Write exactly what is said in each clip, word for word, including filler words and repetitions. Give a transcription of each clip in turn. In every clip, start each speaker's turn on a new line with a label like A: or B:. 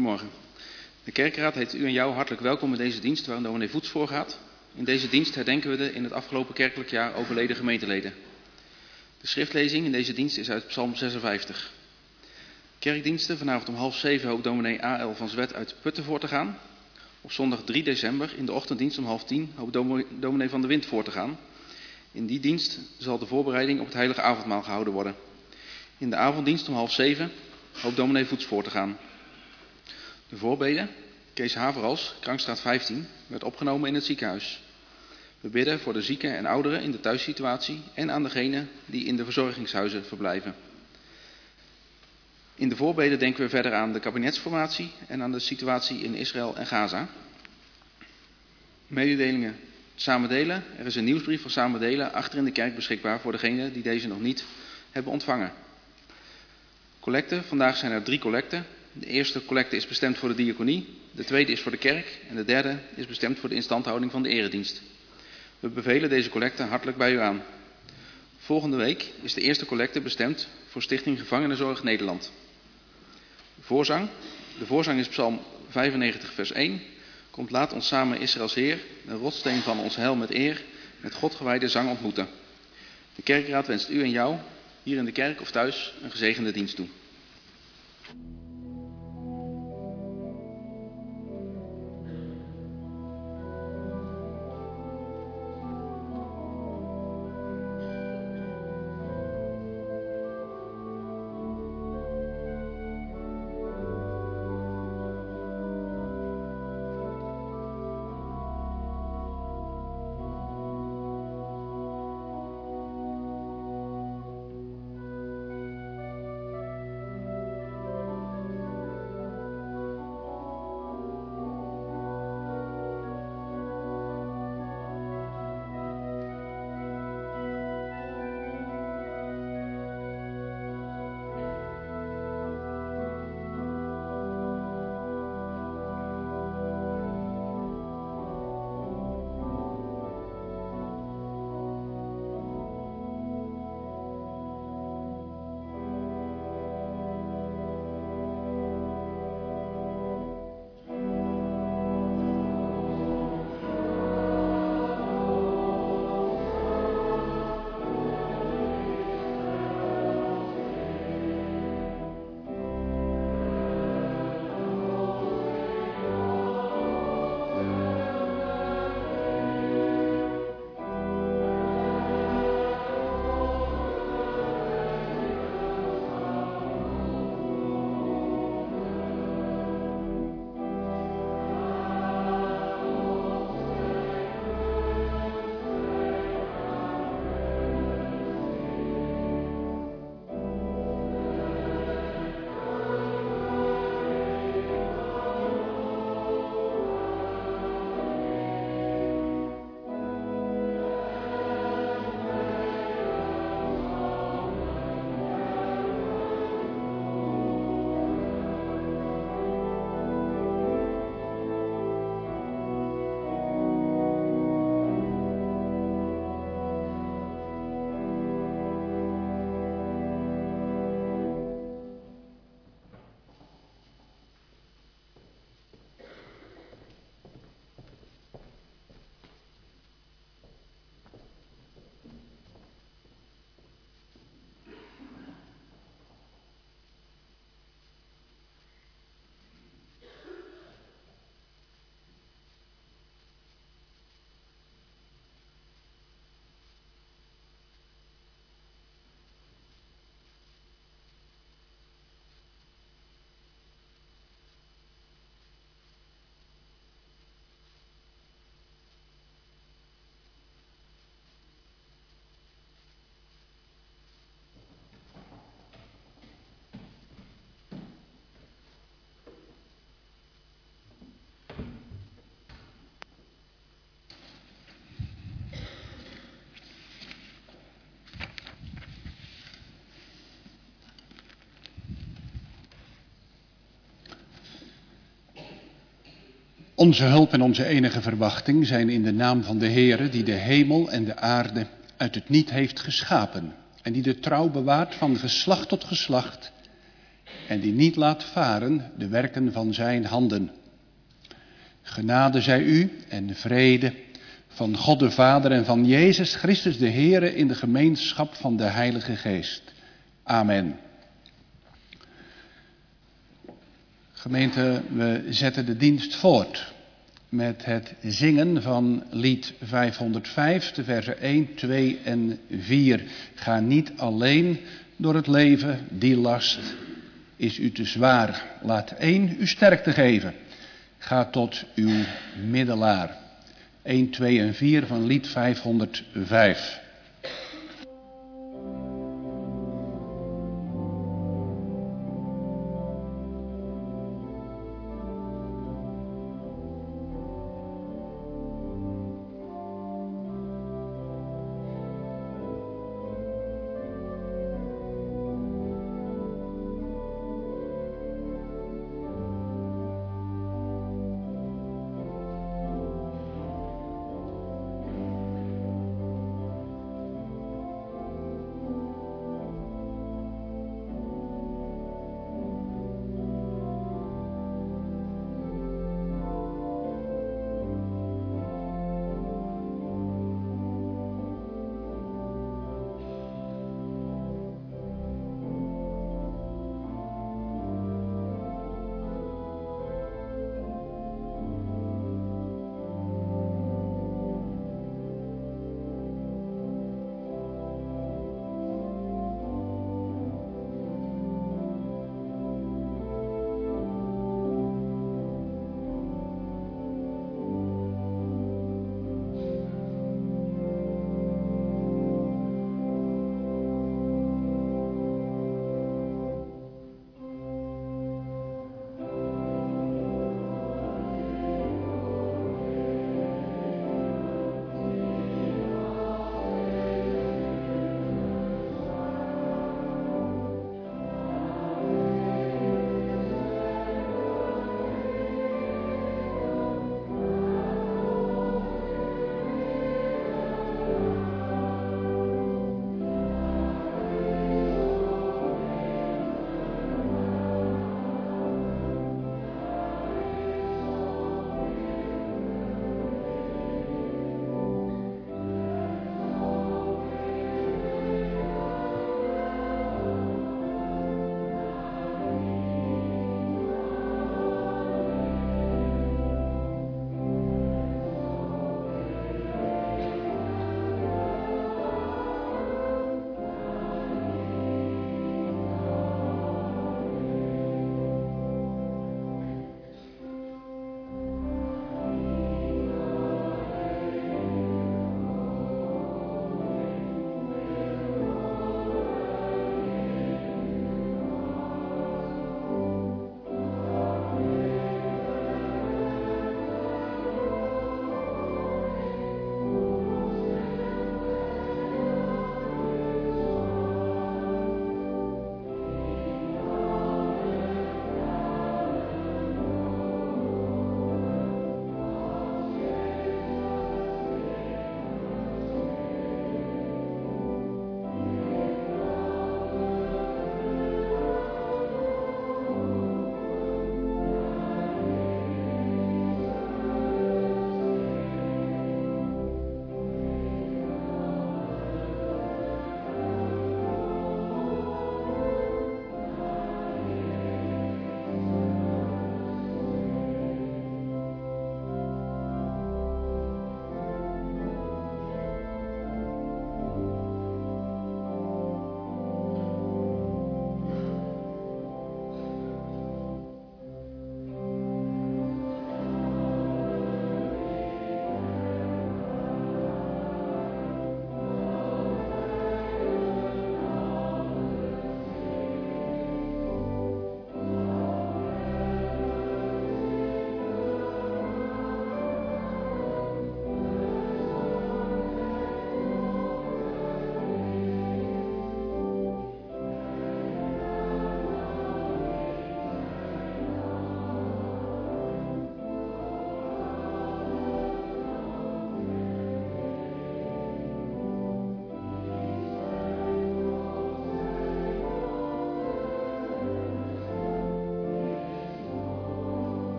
A: Goedemorgen. De kerkraad heet u en jou hartelijk welkom in deze dienst waar dominee Voets voorgaat. In deze dienst herdenken we de in het afgelopen kerkelijk jaar overleden gemeenteleden. De schriftlezing in deze dienst is uit Psalm zesenvijftig. Kerkdiensten vanavond om half zeven hoopt dominee A L van Zwet uit Putten voor te gaan. Op zondag drie december in de ochtenddienst om half tien hoopt dominee van der Wind voor te gaan. In die dienst zal de voorbereiding op het heilige avondmaal gehouden worden. In de avonddienst om half zeven hoopt dominee Voets voor te gaan. De voorbede, Kees Haverals, Krankstraat vijftien, werd opgenomen in het ziekenhuis. We bidden voor de zieken en ouderen in de thuissituatie en aan degenen die in de verzorgingshuizen verblijven. In de voorbede denken we verder aan de kabinetsformatie en aan de situatie in Israël en Gaza. Mededelingen Samen Delen. Er is een nieuwsbrief van Samen Delen achter in de kerk beschikbaar voor degenen die deze nog niet hebben ontvangen. Collecten. Vandaag zijn er drie collecten. De eerste collecte is bestemd voor de diaconie, de tweede is voor de kerk en de derde is bestemd voor de instandhouding van de eredienst. We bevelen deze collecte hartelijk bij u aan. Volgende week is de eerste collecte bestemd voor Stichting Gevangenenzorg Nederland. De voorzang. De voorzang is Psalm vijfennegentig vers één. Komt laat ons samen Israëls Heer, een rotsteen van ons heil met eer, met God gewijde zang ontmoeten. De kerkraad wenst u en jou, hier in de kerk of thuis, een gezegende dienst toe.
B: Onze hulp en onze enige verwachting zijn in de naam van de Heere die de hemel en de aarde uit het niet heeft geschapen en die de trouw bewaart van geslacht tot geslacht en die niet laat varen de werken van zijn handen. Genade zij u en vrede van God de Vader en van Jezus Christus de Heere in de gemeenschap van de Heilige Geest. Amen. Gemeente, we zetten de dienst voort met het zingen van lied vijfhonderdvijf, de versen één, twee en vier. Ga niet alleen door het leven, die last is u te zwaar. Laat één u sterkte geven. Ga tot uw middelaar. één, twee en vier van lied vijfhonderdvijf.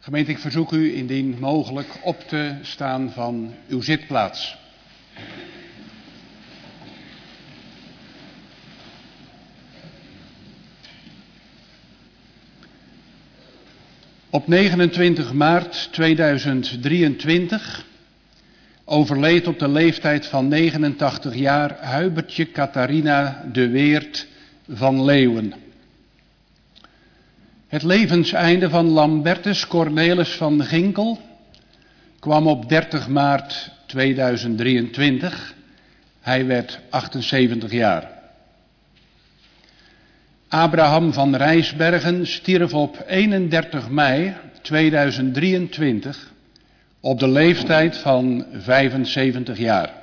B: Gemeente, ik verzoek u indien mogelijk op te staan van uw zitplaats. Op negenentwintig maart tweeduizend drieëntwintig overleed op de leeftijd van negenentachtig jaar Huibertje Catharina de Weert van Leeuwen. Het levenseinde van Lambertus Cornelis van Ginkel kwam op dertig maart tweeduizend drieëntwintig. Hij werd achtenzeventig jaar. Abraham van Rijsbergen stierf op eenendertig mei tweeduizend drieëntwintig op de leeftijd van vijfenzeventig jaar.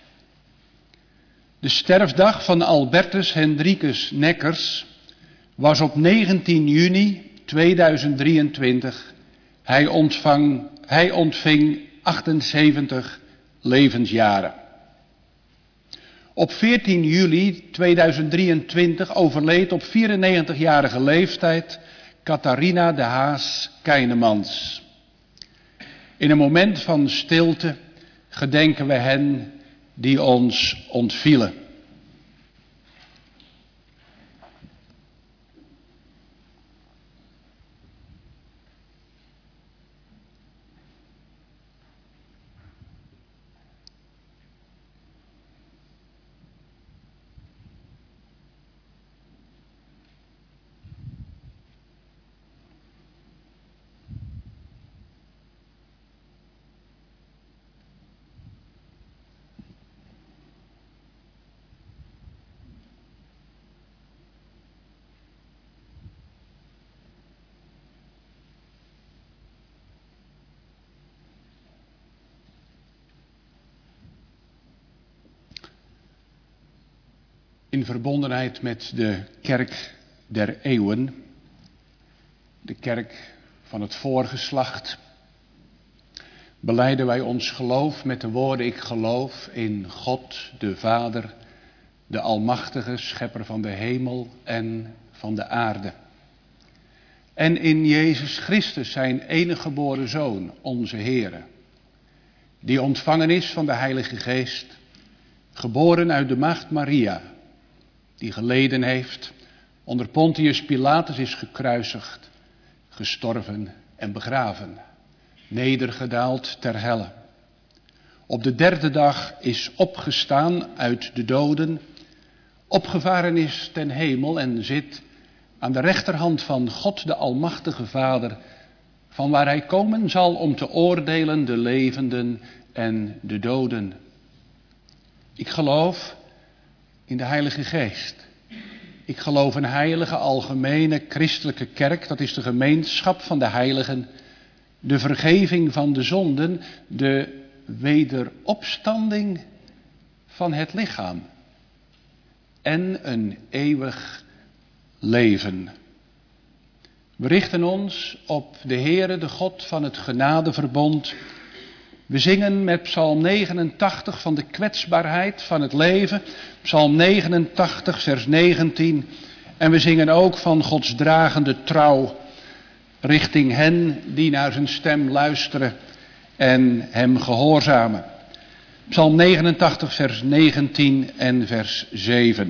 B: De sterfdag van Albertus Hendrikus Neckers was op negentien juni tweeduizend drieëntwintig. Hij, ontvang, hij ontving achtenzeventig levensjaren. Op veertien juli tweeduizend drieëntwintig overleed op vierennegentigjarige leeftijd Catharina de Haas Keinemans. In een moment van stilte gedenken we hen die ons ontvielen. In verbondenheid met de kerk der eeuwen, de kerk van het voorgeslacht, belijden wij ons geloof met de woorden: ik geloof in God, de Vader, de Almachtige, Schepper van de hemel en van de aarde. En in Jezus Christus, zijn enige geboren Zoon, onze Heere, die ontvangen is van de Heilige Geest, geboren uit de maagd Maria, die geleden heeft, onder Pontius Pilatus is gekruisigd, gestorven en begraven, nedergedaald ter helle. Op de derde dag is opgestaan uit de doden, opgevaren is ten hemel en zit aan de rechterhand van God de Almachtige Vader, van waar hij komen zal om te oordelen de levenden en de doden. Ik geloof in de Heilige Geest. Ik geloof een heilige, algemene, christelijke kerk. Dat is de gemeenschap van de heiligen. De vergeving van de zonden. De wederopstanding van het lichaam. En een eeuwig leven. We richten ons op de Heere, de God van het genadeverbond. We zingen met Psalm negenentachtig van de kwetsbaarheid van het leven. Psalm negenentachtig, vers negentien. En we zingen ook van Gods dragende trouw richting hen die naar zijn stem luisteren en hem gehoorzamen. Psalm negenentachtig, vers negentien en vers zeven.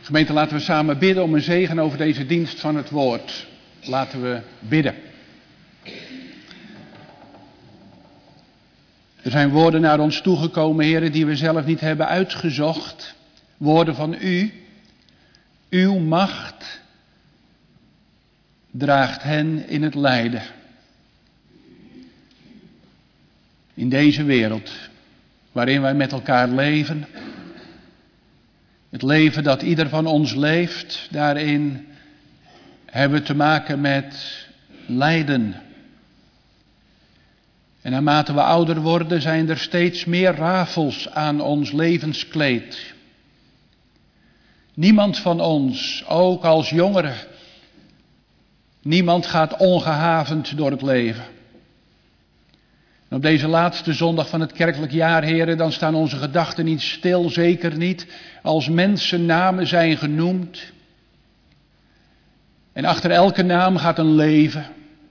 B: Gemeente, laten we samen bidden om een zegen over deze dienst van het woord. Laten we bidden. Er zijn woorden naar ons toegekomen, heren, die we zelf niet hebben uitgezocht. Woorden van u. Uw macht draagt hen in het lijden. In deze wereld waarin wij met elkaar leven. Het leven dat ieder van ons leeft, daarin hebben we te maken met lijden. En naarmate we ouder worden zijn er steeds meer rafels aan ons levenskleed. Niemand van ons, ook als jongeren, niemand gaat ongehavend door het leven. En op deze laatste zondag van het kerkelijk jaar, heren, dan staan onze gedachten niet stil, zeker niet als mensen namen zijn genoemd. En achter elke naam gaat een leven.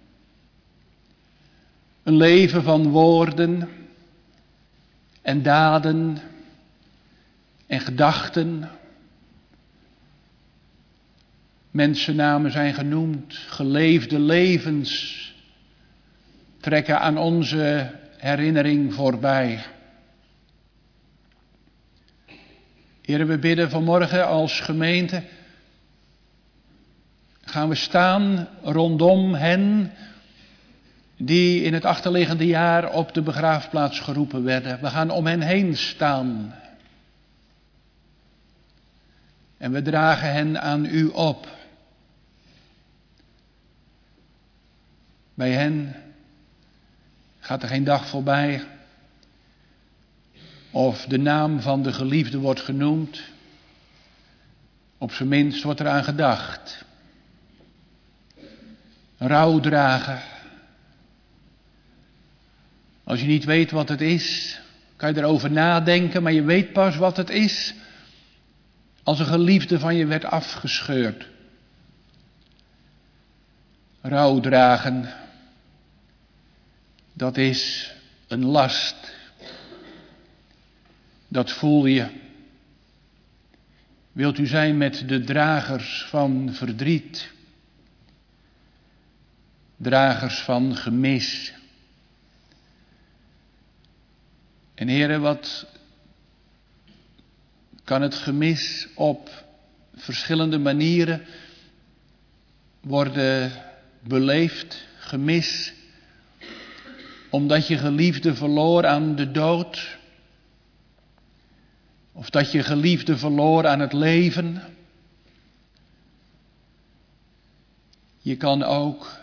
B: Een leven van woorden en daden en gedachten. Mensennamen zijn genoemd, geleefde levens trekken aan onze herinnering voorbij. Heren, we bidden vanmorgen als gemeente, gaan we staan rondom hen die in het achterliggende jaar op de begraafplaats geroepen werden. We gaan om hen heen staan. En we dragen hen aan u op. Bij hen gaat er geen dag voorbij of de naam van de geliefde wordt genoemd. Op zijn minst wordt er aan gedacht. Rouw dragen. Als je niet weet wat het is, kan je erover nadenken, maar je weet pas wat het is als een geliefde van je werd afgescheurd. Rouw dragen, dat is een last. Dat voel je. Wilt u zijn met de dragers van verdriet? Dragers van gemis? En heren, wat kan het gemis op verschillende manieren worden beleefd? Gemis omdat je geliefde verloor aan de dood. Of dat je geliefde verloor aan het leven. Je kan ook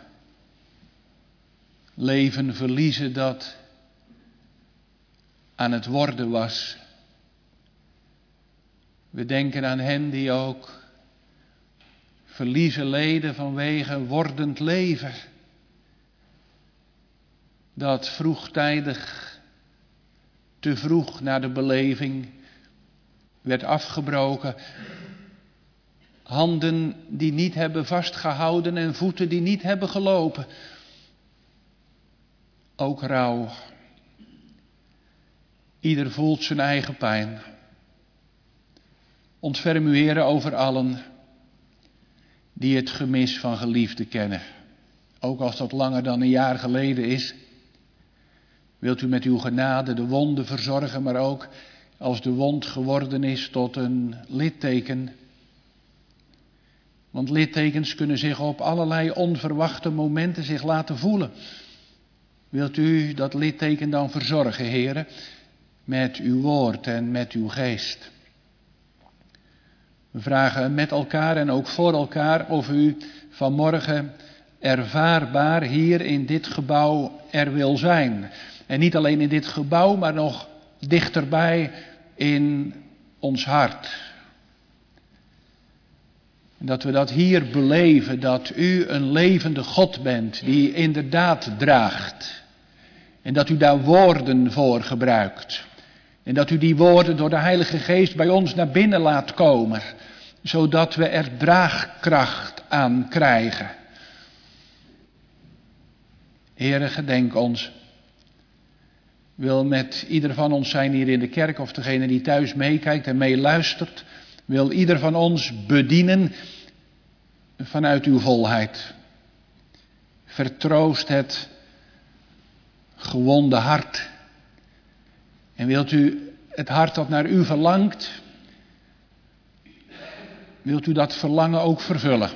B: leven verliezen dat aan het worden was. We denken aan hen die ook verliezen leden vanwege wordend leven. Dat vroegtijdig, te vroeg na de beleving werd afgebroken. Handen die niet hebben vastgehouden en voeten die niet hebben gelopen. Ook rouw. Ieder voelt zijn eigen pijn. Ontferm u, Heere, over allen die het gemis van geliefden kennen. Ook als dat langer dan een jaar geleden is. Wilt u met uw genade de wonden verzorgen, maar ook als de wond geworden is tot een litteken. Want littekens kunnen zich op allerlei onverwachte momenten zich laten voelen. Wilt u dat litteken dan verzorgen, Heere, met uw woord en met uw geest. We vragen met elkaar en ook voor elkaar of u vanmorgen ervaarbaar hier in dit gebouw er wil zijn. En niet alleen in dit gebouw, maar nog dichterbij in ons hart. En dat we dat hier beleven, dat u een levende God bent die inderdaad draagt. En dat u daar woorden voor gebruikt. En dat u die woorden door de Heilige Geest bij ons naar binnen laat komen. Zodat we er draagkracht aan krijgen. Heere, gedenk ons. Wil met ieder van ons zijn hier in de kerk of degene die thuis meekijkt en meeluistert. wil ieder van ons bedienen vanuit uw volheid. Vertroost het gewonde hart. En wilt u het hart dat naar u verlangt, wilt u dat verlangen ook vervullen.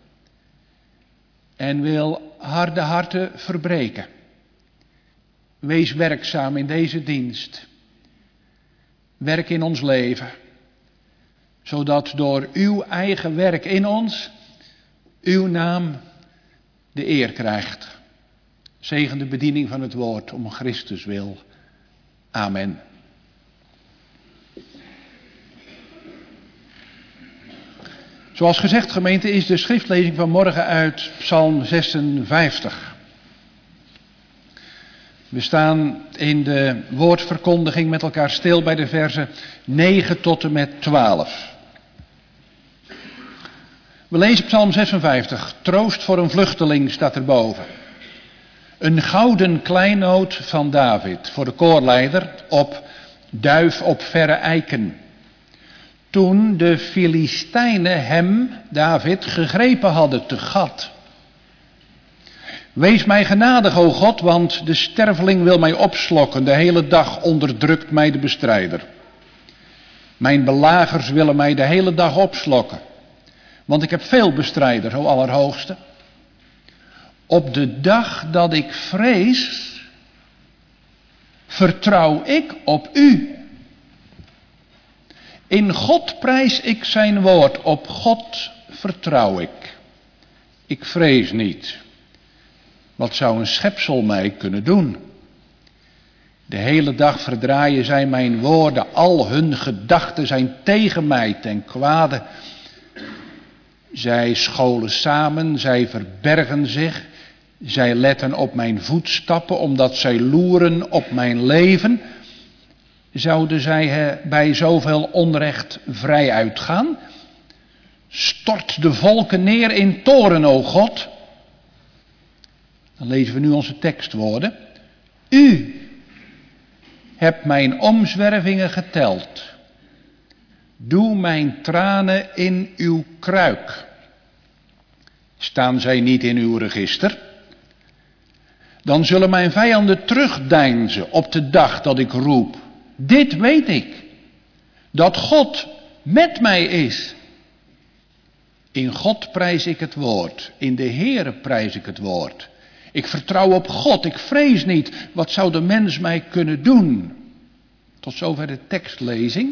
B: En wil harde harten verbreken. Wees werkzaam in deze dienst. Werk in ons leven. Zodat door uw eigen werk in ons, uw naam de eer krijgt. Zegen de bediening van het woord om Christus wil. Amen. Zoals gezegd, gemeente, is de schriftlezing van morgen uit Psalm zesenvijftig. We staan in de woordverkondiging met elkaar stil bij de versen negen tot en met twaalf. We lezen Psalm zesenvijftig. Troost voor een vluchteling staat erboven. Een gouden kleinood van David voor de koorleider op duif op verre eiken. Toen de Filistijnen hem, David, gegrepen hadden te Gat. Wees mij genadig, o God, want de sterveling wil mij opslokken. De hele dag onderdrukt mij de bestrijder. Mijn belagers willen mij de hele dag opslokken. Want ik heb veel bestrijders, o Allerhoogste. Op de dag dat ik vrees, vertrouw ik op u. In God prijs ik zijn woord, op God vertrouw ik. Ik vrees niet. Wat zou een schepsel mij kunnen doen? De hele dag verdraaien zij mijn woorden, al hun gedachten zijn tegen mij ten kwade. Zij scholen samen, zij verbergen zich, zij letten op mijn voetstappen, omdat zij loeren op mijn leven. Zouden zij bij zoveel onrecht vrij uitgaan? Stort de volken neer in toorn, o God. Dan lezen we nu onze tekstwoorden. U hebt mijn omzwervingen geteld. Doe mijn tranen in uw kruik. Staan zij niet in uw register? Dan zullen mijn vijanden terugdeinzen op de dag dat ik roep. Dit weet ik, dat God met mij is. In God prijs ik het woord, in de Heere prijs ik het woord. Ik vertrouw op God, ik vrees niet, wat zou de mens mij kunnen doen? Tot zover de tekstlezing.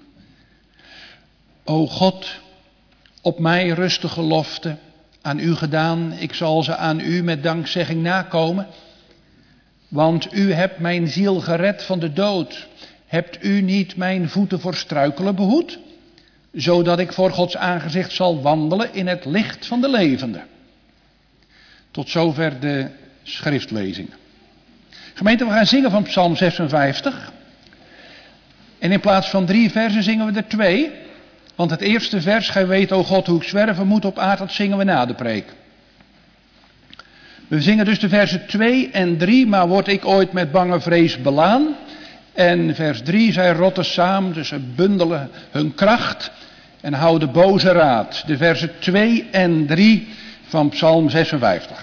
B: O God, op mij rust de gelofte, aan u gedaan, ik zal ze aan u met dankzegging nakomen. Want u hebt mijn ziel gered van de dood. Hebt u niet mijn voeten voor struikelen behoed? Zodat ik voor Gods aangezicht zal wandelen in het licht van de levenden. Tot zover de schriftlezingen. Gemeente, we gaan zingen van Psalm zesenvijftig. En in plaats van drie versen zingen we er twee. Want het eerste vers, gij weet, o God, hoe ik zwerven moet op aard, dat zingen we na de preek. We zingen dus de versen twee en drie, maar word ik ooit met bange vrees belaan. En vers drie, zij rotten samen, dus ze bundelen hun kracht en houden boze raad. De versen twee en drie van Psalm zesenvijftig.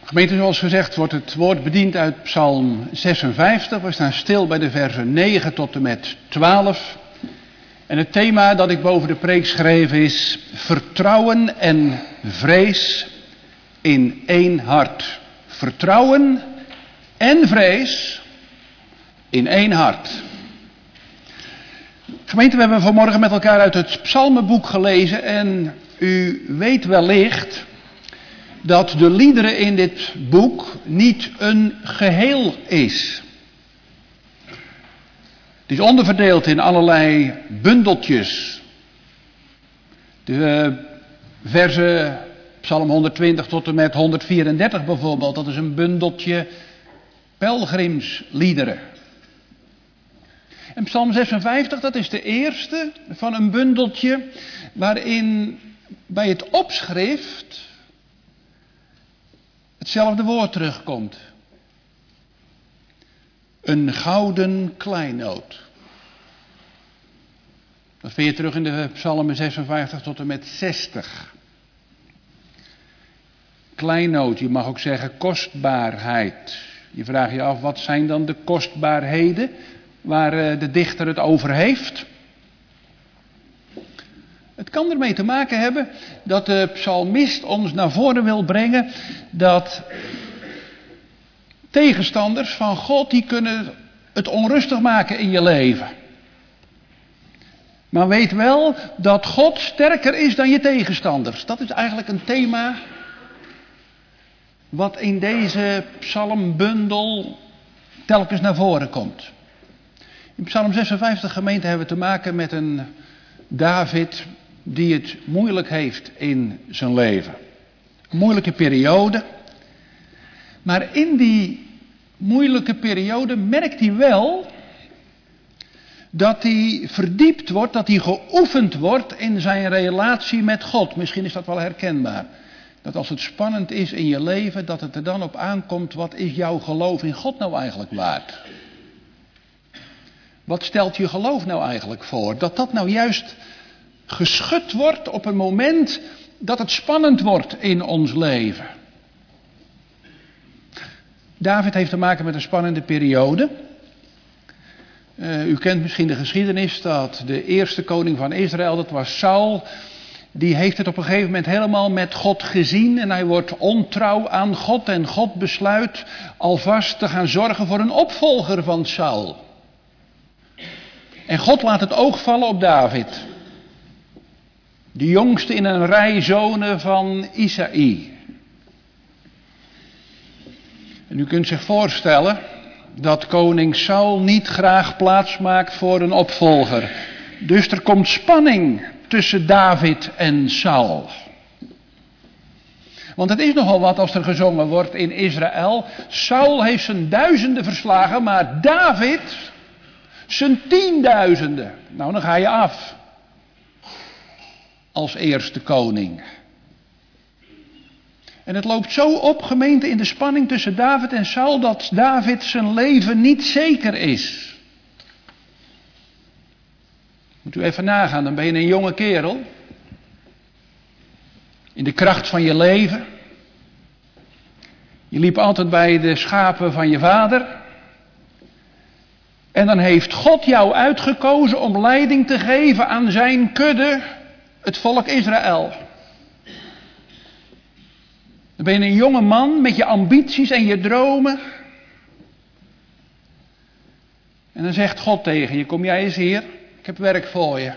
B: Gemeente, zoals gezegd wordt het woord bediend uit Psalm zesenvijftig. We staan stil bij de versen negen tot en met twaalf. En het thema dat ik boven de preek schreef is vertrouwen en vrees in één hart. Vertrouwen en vrees in één hart. Gemeente, we hebben vanmorgen met elkaar uit het Psalmenboek gelezen en u weet wellicht dat de liederen in dit boek niet een geheel is. Het is onderverdeeld in allerlei bundeltjes. De versen Psalm honderdtwintig tot en met honderdvierendertig bijvoorbeeld, dat is een bundeltje pelgrimsliederen. En Psalm zesenvijftig, dat is de eerste van een bundeltje waarin bij het opschrift hetzelfde woord terugkomt. Een gouden kleinood. Dat vind je terug in de Psalmen zesenvijftig tot en met zestig. Kleinood, je mag ook zeggen kostbaarheid. Je vraagt je af, wat zijn dan de kostbaarheden waar de dichter het over heeft? Het kan ermee te maken hebben dat de psalmist ons naar voren wil brengen dat tegenstanders van God, die kunnen het onrustig maken in je leven. Maar weet wel dat God sterker is dan je tegenstanders. Dat is eigenlijk een thema wat in deze psalmbundel telkens naar voren komt. In Psalm zesenvijftig, gemeente, hebben we te maken met een David die het moeilijk heeft in zijn leven. Een moeilijke periode. Maar in die moeilijke periode merkt hij wel dat hij verdiept wordt, dat hij geoefend wordt in zijn relatie met God. Misschien is dat wel herkenbaar. Dat als het spannend is in je leven, dat het er dan op aankomt, wat is jouw geloof in God nou eigenlijk waard? Wat stelt je geloof nou eigenlijk voor? Dat dat nou juist geschud wordt op een moment dat het spannend wordt in ons leven. David heeft te maken met een spannende periode. Uh, u kent misschien de geschiedenis dat de eerste koning van Israël, dat was Saul, die heeft het op een gegeven moment helemaal met God gezien en hij wordt ontrouw aan God en God besluit alvast te gaan zorgen voor een opvolger van Saul. En God laat het oog vallen op David. De jongste in een rij zonen van Isaï. En u kunt zich voorstellen dat koning Saul niet graag plaats maakt voor een opvolger. Dus er komt spanning tussen David en Saul. Want het is nogal wat als er gezongen wordt in Israël. Saul heeft zijn duizenden verslagen, maar David zijn tienduizenden. Nou, dan ga je af. Als eerste koning. En het loopt zo op, gemeente, in de spanning tussen David en Saul, dat David zijn leven niet zeker is. Moet u even nagaan, dan ben je een jonge kerel. In de kracht van je leven. Je liep altijd bij de schapen van je vader. En dan heeft God jou uitgekozen om leiding te geven aan zijn kudde, het volk Israël. Dan ben je een jonge man met je ambities en je dromen. En dan zegt God tegen je, kom jij eens hier, ik heb werk voor je.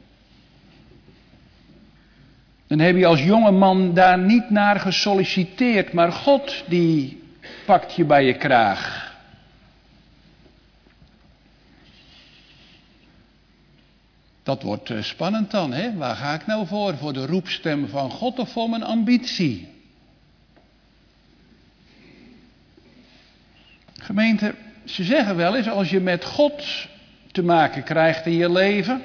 B: Dan heb je als jonge man daar niet naar gesolliciteerd, maar God die pakt je bij je kraag. Dat wordt spannend dan, hè? Waar ga ik nou voor? Voor de roepstem van God of voor mijn ambitie? Gemeente, ze zeggen wel eens, als je met God te maken krijgt in je leven,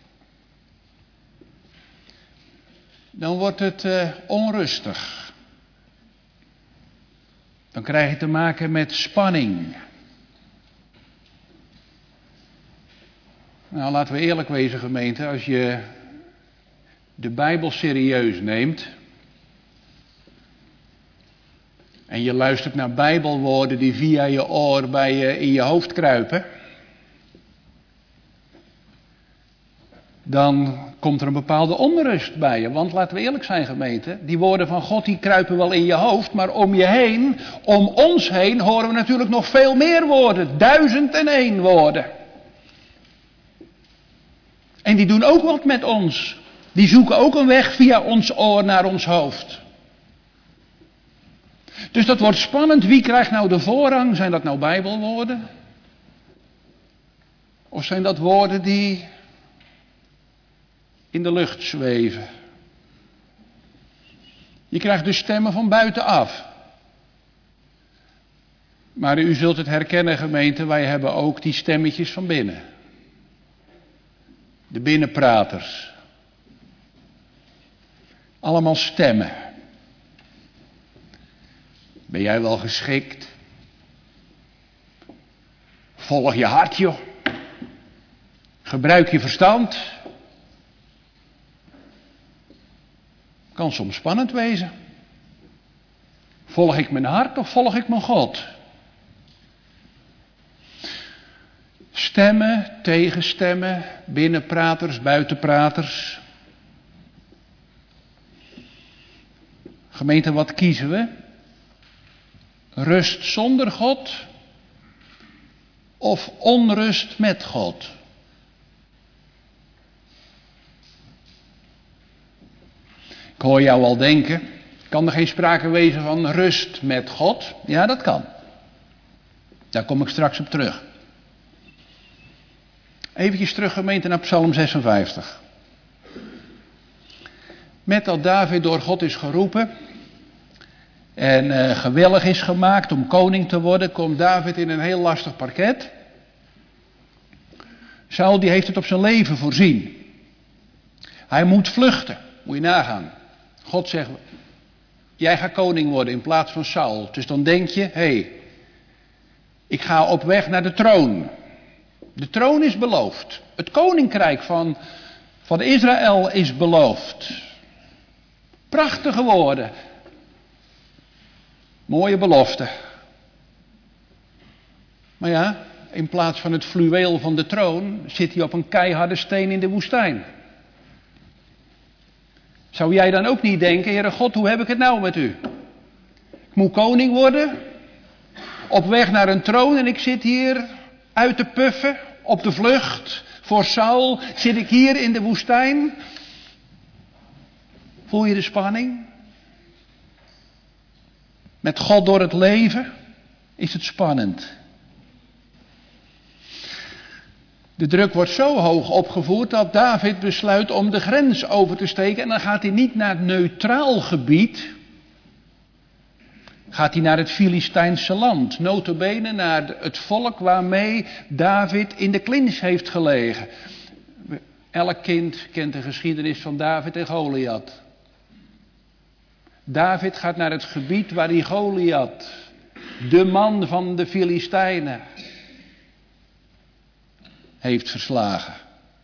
B: dan wordt het uh, onrustig. Dan krijg je te maken met spanning. Nou, laten we eerlijk wezen, gemeente, als je de Bijbel serieus neemt en je luistert naar bijbelwoorden die via je oor bij je in je hoofd kruipen, dan komt er een bepaalde onrust bij je. Want laten we eerlijk zijn, gemeente, die woorden van God die kruipen wel in je hoofd, maar om je heen, om ons heen, horen we natuurlijk nog veel meer woorden. Duizend en één woorden. En die doen ook wat met ons. Die zoeken ook een weg via ons oor naar ons hoofd. Dus dat wordt spannend. Wie krijgt nou de voorrang? Zijn dat nou bijbelwoorden? Of zijn dat woorden die in de lucht zweven? Je krijgt dus stemmen van buitenaf. Maar u zult het herkennen, gemeente, wij hebben ook die stemmetjes van binnen. De binnenpraters. Allemaal stemmen. Ben jij wel geschikt? Volg je hart, joh. Gebruik je verstand. Kan soms spannend wezen. Volg ik mijn hart of volg ik mijn God? Stemmen, tegenstemmen, binnenpraters, buitenpraters. Gemeente, wat kiezen we? Rust zonder God of onrust met God? Ik hoor jou al denken, kan er geen sprake wezen van rust met God? Ja, dat kan. Daar kom ik straks op terug. Eventjes terug, gemeente, naar Psalm zesenvijftig. Met dat David door God is geroepen en uh, gewillig is gemaakt om koning te worden, komt David in een heel lastig parket. Saul die heeft het op zijn leven voorzien. Hij moet vluchten, moet je nagaan. God zegt, jij gaat koning worden in plaats van Saul. Dus dan denk je, hé, hey, ik ga op weg naar de troon. De troon is beloofd. Het koninkrijk van, van Israël is beloofd. Prachtige woorden. Mooie belofte. Maar ja, in plaats van het fluweel van de troon zit hij op een keiharde steen in de woestijn. Zou jij dan ook niet denken, Heere God, hoe heb ik het nou met u? Ik moet koning worden, op weg naar een troon en ik zit hier uit te puffen, op de vlucht. Voor Saul zit ik hier in de woestijn. Voel je de spanning? Met God door het leven is het spannend. De druk wordt zo hoog opgevoerd dat David besluit om de grens over te steken. En dan gaat hij niet naar het neutraal gebied. Gaat hij naar het Filistijnse land. Nota bene naar het volk waarmee David in de clinch heeft gelegen. Elk kind kent de geschiedenis van David en Goliath. David gaat naar het gebied waar hij Goliath, de man van de Filistijnen, heeft verslagen.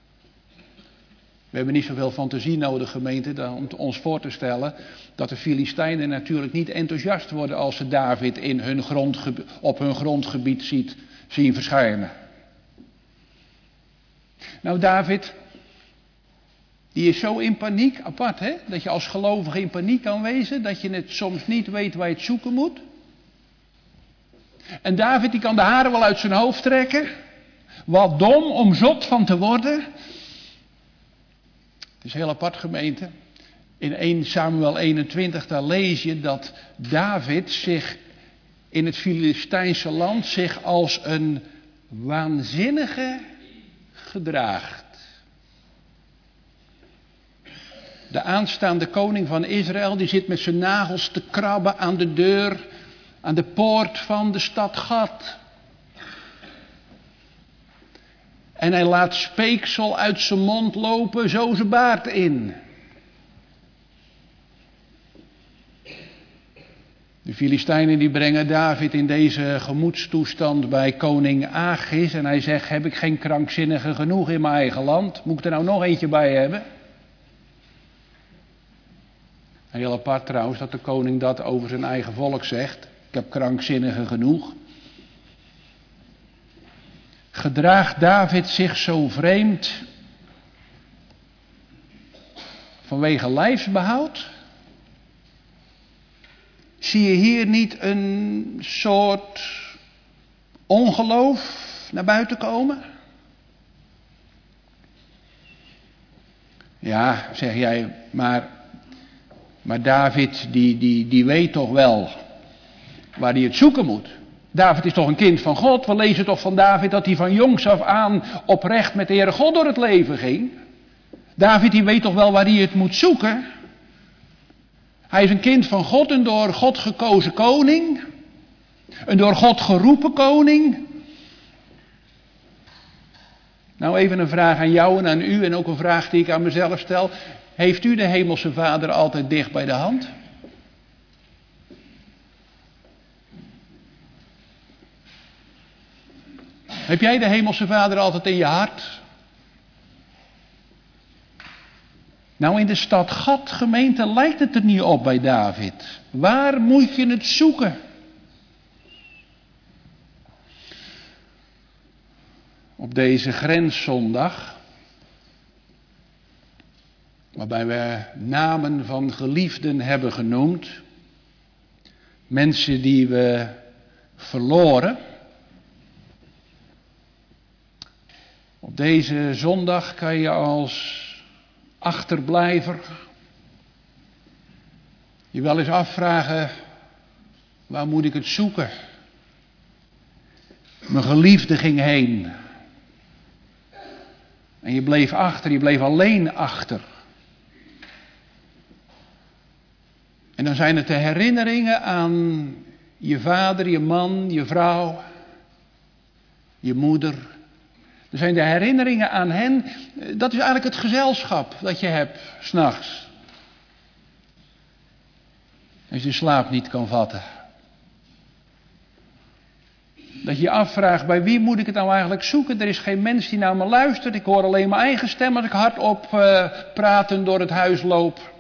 B: We hebben niet zoveel fantasie nodig, gemeente, om ons voor te stellen dat de Filistijnen natuurlijk niet enthousiast worden als ze David in hun grondgebied, op hun grondgebied ziet, zien verschijnen. Nou, David, die is zo in paniek, apart hè, dat je als gelovige in paniek kan wezen, dat je het soms niet weet waar je het zoeken moet. En David die kan de haren wel uit zijn hoofd trekken. Wat dom om zot van te worden. Het is heel apart, gemeente. In eerste Samuel eenentwintig, daar lees je dat David zich in het Filistijnse land zich als een waanzinnige gedraagt. De aanstaande koning van Israël, die zit met zijn nagels te krabben aan de deur, aan de poort van de stad Gat. En hij laat speeksel uit zijn mond lopen, zo zijn baard in. De Filistijnen die brengen David in deze gemoedstoestand bij koning Achis. En hij zegt, heb ik geen krankzinnige genoeg in mijn eigen land? Moet ik er nou nog eentje bij hebben? Heel apart trouwens dat de koning dat over zijn eigen volk zegt. Ik heb krankzinnigen genoeg. Gedraagt David zich zo vreemd vanwege lijfsbehoud? Zie je hier niet een soort ongeloof naar buiten komen? Ja, zeg jij, maar, maar David die, die, die weet toch wel waar hij het zoeken moet. David is toch een kind van God. We lezen toch van David dat hij van jongs af aan oprecht met de Heere God door het leven ging. David die weet toch wel waar hij het moet zoeken. Hij is een kind van God, een door God gekozen koning. Een door God geroepen koning. Nou even een vraag aan jou en aan u en ook een vraag die ik aan mezelf stel. Heeft u de Hemelse Vader altijd dicht bij de hand? Heb jij de Hemelse Vader altijd in je hart? Nou, in de stad Gad, gemeente, lijkt het er niet op bij David. Waar moet je het zoeken? Op deze grenszondag, waarbij we namen van geliefden hebben genoemd, mensen die we verloren. Op deze zondag kan je als achterblijver je wel eens afvragen, waar moet ik het zoeken? Mijn geliefde ging heen. En je bleef achter, je bleef alleen achter. En dan zijn het de herinneringen aan je vader, je man, je vrouw, je moeder. Er zijn de herinneringen aan hen. Dat is eigenlijk het gezelschap dat je hebt, 's nachts. Als je de slaap niet kan vatten. Dat je je afvraagt, bij wie moet ik het nou eigenlijk zoeken? Er is geen mens die naar me luistert. Ik hoor alleen mijn eigen stem als ik hardop uh, praten door het huis loop.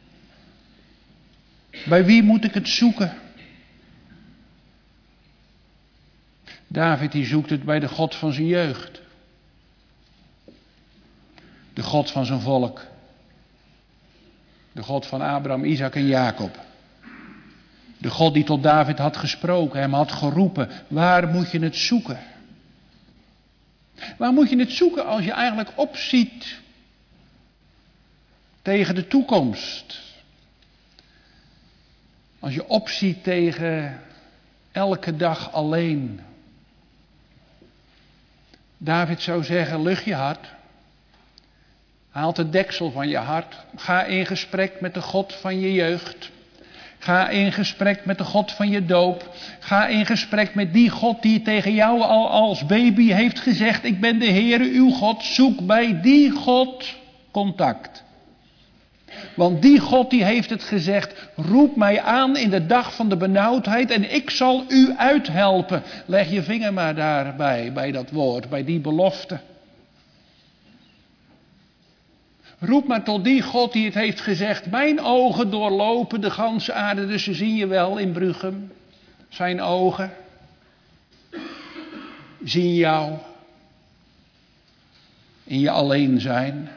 B: Bij wie moet ik het zoeken? David die zoekt het bij de God van zijn jeugd. De God van zijn volk. De God van Abraham, Isaac en Jacob. De God die tot David had gesproken, hem had geroepen. Waar moet je het zoeken? Waar moet je het zoeken als je eigenlijk opziet tegen de toekomst? Als je opziet tegen elke dag alleen. David zou zeggen, lucht je hart. Haal het deksel van je hart. Ga in gesprek met de God van je jeugd. Ga in gesprek met de God van je doop. Ga in gesprek met die God die tegen jou al als baby heeft gezegd, ik ben de Heere uw God. Zoek bij die God contact. Want die God die heeft het gezegd, roep mij aan in de dag van de benauwdheid en ik zal u uithelpen. Leg je vinger maar daarbij, bij dat woord, bij die belofte. Roep maar tot die God die het heeft gezegd, mijn ogen doorlopen de ganse aarde, dus ze zien je wel in Bruchem. Zijn ogen zien jou in je alleen zijn.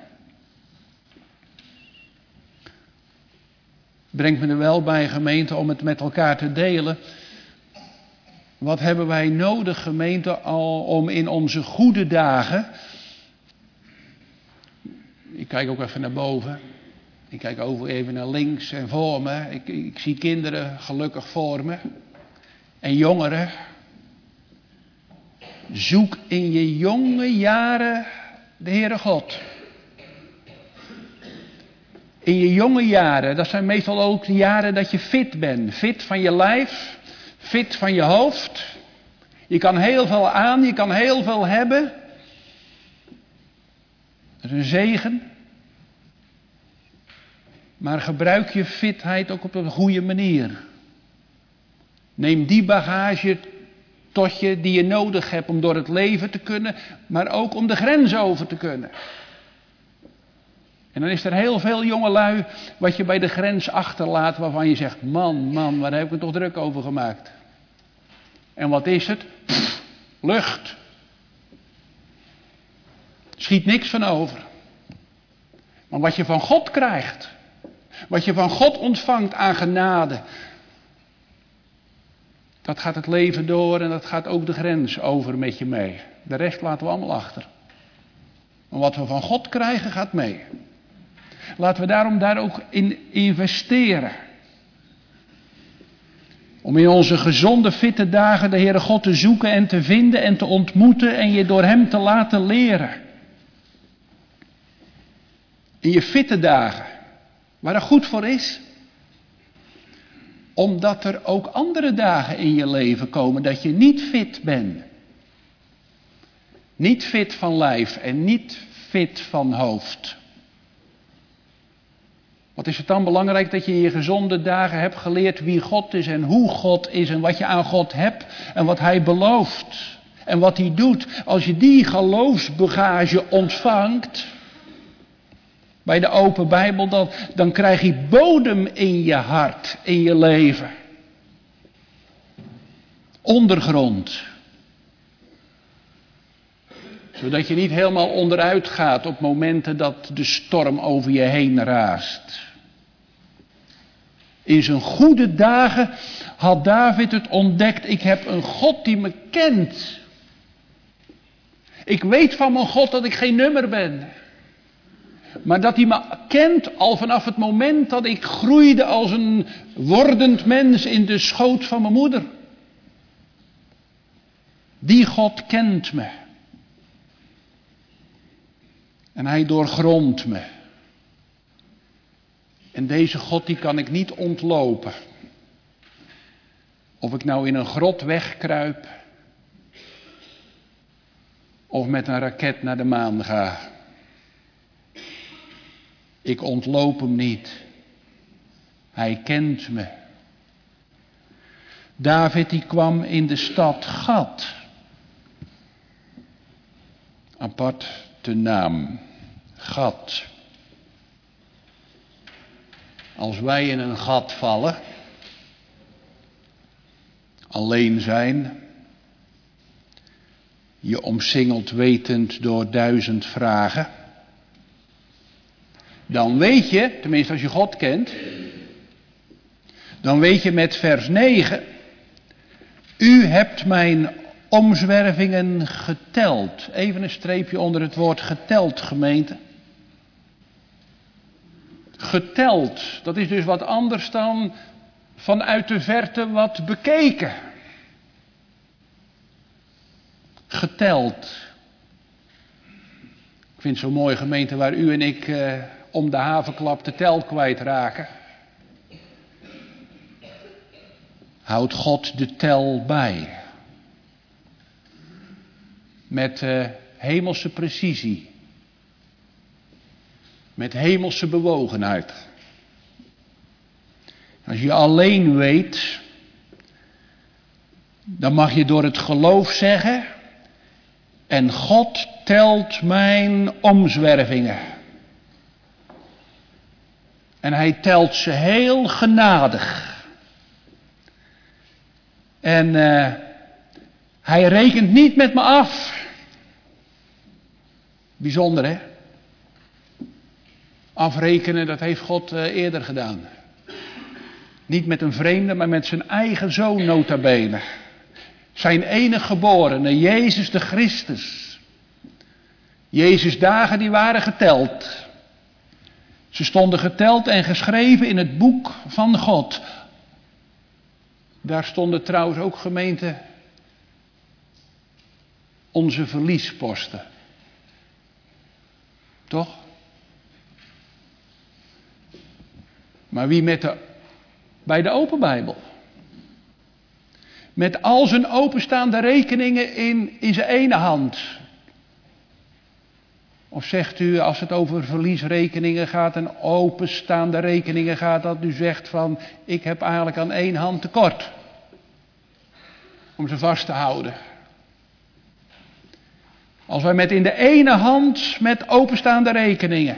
B: Brengt me er wel bij, gemeente, om het met elkaar te delen. Wat hebben wij nodig, gemeente, al om in onze goede dagen. Ik kijk ook even naar boven. Ik kijk over even naar links en voor me. Ik, ik zie kinderen gelukkig voor me. En jongeren. Zoek in je jonge jaren de Heere God. In je jonge jaren, dat zijn meestal ook de jaren dat je fit bent. Fit van je lijf, fit van je hoofd. Je kan heel veel aan, je kan heel veel hebben. Dat is een zegen. Maar gebruik je fitheid ook op een goede manier. Neem die bagage tot je die je nodig hebt om door het leven te kunnen, maar ook om de grens over te kunnen. En dan is er heel veel jongelui wat je bij de grens achterlaat waarvan je zegt, man, man, waar heb ik het toch druk over gemaakt. En wat is het? Pff, lucht. Schiet niks van over. Maar wat je van God krijgt, wat je van God ontvangt aan genade, dat gaat het leven door en dat gaat ook de grens over met je mee. De rest laten we allemaal achter. Maar wat we van God krijgen gaat mee. Laten we daarom daar ook in investeren. Om in onze gezonde, fitte dagen de Heere God te zoeken en te vinden en te ontmoeten en je door Hem te laten leren. In je fitte dagen, waar dat goed voor is. Omdat er ook andere dagen in je leven komen dat je niet fit bent. Niet fit van lijf en niet fit van hoofd. Wat is het dan belangrijk dat je in je gezonde dagen hebt geleerd wie God is en hoe God is en wat je aan God hebt en wat Hij belooft en wat Hij doet. Als je die geloofsbagage ontvangt bij de open Bijbel, dan, dan krijg je bodem in je hart, in je leven. Ondergrond. Zodat je niet helemaal onderuit gaat op momenten dat de storm over je heen raast. In zijn goede dagen had David het ontdekt. Ik heb een God die me kent. Ik weet van mijn God dat ik geen nummer ben. Maar dat hij me kent al vanaf het moment dat ik groeide als een wordend mens in de schoot van mijn moeder. Die God kent me. En hij doorgrondt me. En deze God die kan ik niet ontlopen. Of ik nou in een grot wegkruip. Of met een raket naar de maan ga. Ik ontloop hem niet. Hij kent me. David die kwam in de stad Gat. Apart de naam. Gat. Als wij in een gat vallen, alleen zijn, je omsingeld wetend door duizend vragen, dan weet je, tenminste als je God kent, dan weet je met vers negen, u hebt mijn omzwervingen geteld. Even een streepje onder het woord geteld, gemeente. Geteld, dat is dus wat anders dan vanuit de verte wat bekeken. Geteld. Ik vind het zo mooi, gemeente, waar u en ik eh, om de havenklap de tel kwijtraken. Houdt God de tel bij. Met uh, hemelse precisie. Met hemelse bewogenheid. Als je alleen weet, dan mag je door het geloof zeggen, en God telt mijn omzwervingen. En hij telt ze heel genadig. En uh, hij rekent niet met me af. Bijzonder, hè? Afrekenen, dat heeft God uh, eerder gedaan. Niet met een vreemde, maar met zijn eigen zoon nota bene. Zijn enige geborene, Jezus de Christus. Jezus' dagen die waren geteld. Ze stonden geteld en geschreven in het boek van God. Daar stonden trouwens ook, gemeente, onze verliesposten. Toch? Maar wie met de, bij de open Bijbel, met al zijn openstaande rekeningen in, in zijn ene hand. Of zegt u, als het over verliesrekeningen gaat en openstaande rekeningen gaat, dat u zegt van, ik heb eigenlijk aan één hand tekort. Om ze vast te houden. Als wij met in de ene hand met openstaande rekeningen,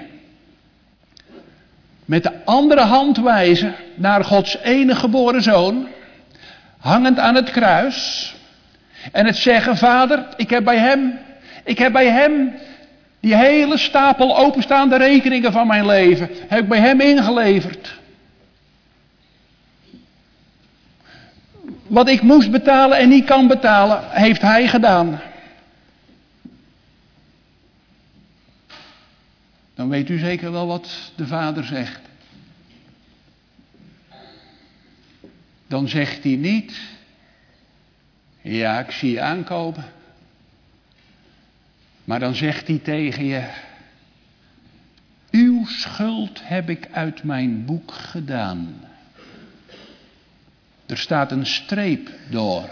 B: met de andere hand wijzen naar Gods enige geboren zoon, hangend aan het kruis, En het zeggen, Vader, ik heb bij hem, ik heb bij hem die hele stapel openstaande rekeningen van mijn leven, heb ik bij hem ingeleverd. Wat ik moest betalen en niet kan betalen, heeft hij gedaan. Dan weet u zeker wel wat de Vader zegt. Dan zegt hij niet, ja, ik zie je aankomen. Maar dan zegt hij tegen je, uw schuld heb ik uit mijn boek gedaan. Er staat een streep door.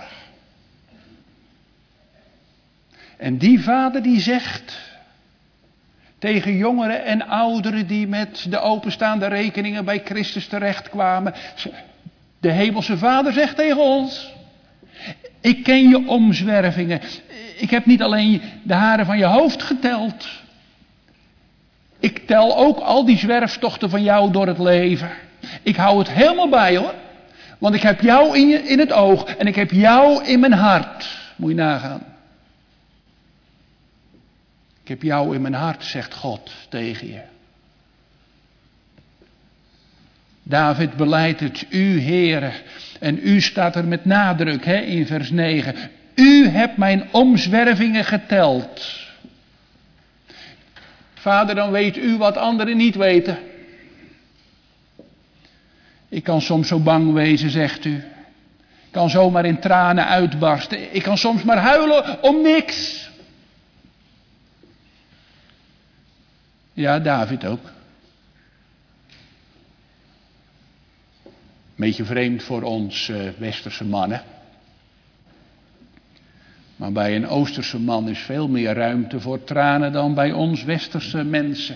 B: En die Vader die zegt tegen jongeren en ouderen die met de openstaande rekeningen bij Christus terechtkwamen. De hemelse Vader zegt tegen ons, ik ken je omzwervingen. Ik heb niet alleen de haren van je hoofd geteld. Ik tel ook al die zwerftochten van jou door het leven. Ik hou het helemaal bij hoor. Want ik heb jou in, je, in het oog en ik heb jou in mijn hart. Moet je nagaan. Ik heb jou in mijn hart, zegt God tegen je. David beleidt het, u Heere. En u staat er met nadruk hè, in vers negen. U hebt mijn omzwervingen geteld. Vader, dan weet u wat anderen niet weten. Ik kan soms zo bang wezen, zegt u. Ik kan zomaar in tranen uitbarsten. Ik kan soms maar huilen om niks. Ja, David ook. Beetje vreemd voor ons uh, westerse mannen. Maar bij een Oosterse man is veel meer ruimte voor tranen dan bij ons westerse mensen.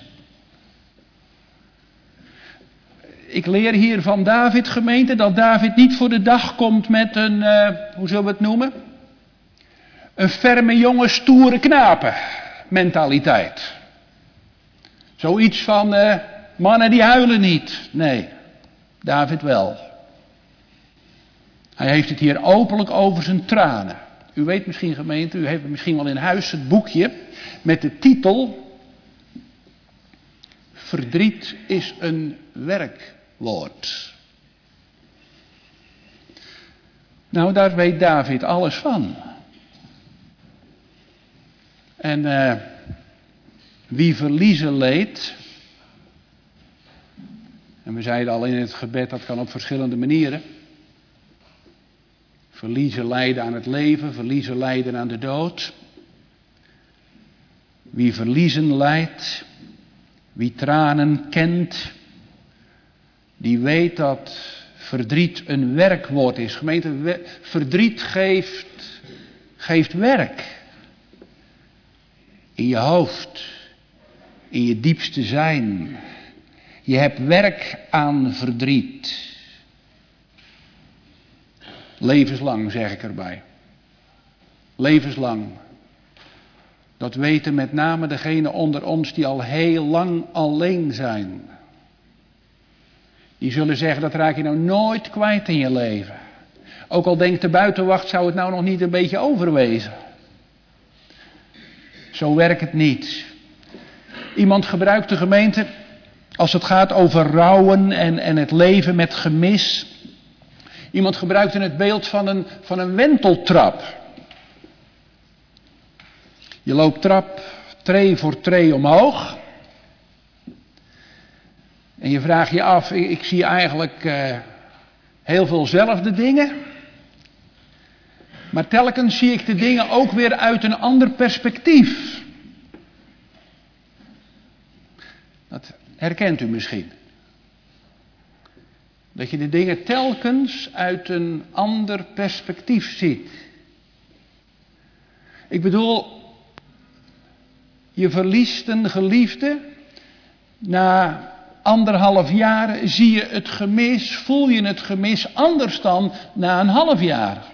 B: Ik leer hier van David, gemeente, dat David niet voor de dag komt met een, uh, hoe zullen we het noemen? Een ferme jonge stoere knapen mentaliteit. Zoiets van, uh, mannen die huilen niet. Nee, David wel. Hij heeft het hier openlijk over zijn tranen. U weet misschien, gemeente, u heeft misschien wel in huis het boekje met de titel Verdriet is een werkwoord. Nou, daar weet David alles van. En uh, wie verliezen leed, en we zeiden al in het gebed, dat kan op verschillende manieren. Verliezen lijden aan het leven, verliezen lijden aan de dood. Wie verliezen lijdt, wie tranen kent, die weet dat verdriet een werkwoord is. Gemeente, verdriet geeft, geeft werk. In je hoofd, in je diepste zijn. Je hebt werk aan verdriet. Levenslang, zeg ik erbij. Levenslang. Dat weten met name degenen onder ons die al heel lang alleen zijn. Die zullen zeggen, dat raak je nou nooit kwijt in je leven. Ook al denkt de buitenwacht, zou het nou nog niet een beetje overwezen. Zo werkt het niet. Iemand gebruikt de gemeente, als het gaat over rouwen en, en het leven met gemis. Iemand gebruikte het beeld van een, van een wenteltrap. Je loopt trap, tree voor tree omhoog. En je vraagt je af, ik, ik zie eigenlijk uh, heel veel zelfde dingen. Maar telkens zie ik de dingen ook weer uit een ander perspectief. Dat herkent u misschien. Dat je de dingen telkens uit een ander perspectief ziet. Ik bedoel, je verliest een geliefde. Na anderhalf jaar zie je het gemis, voel je het gemis anders dan na een half jaar.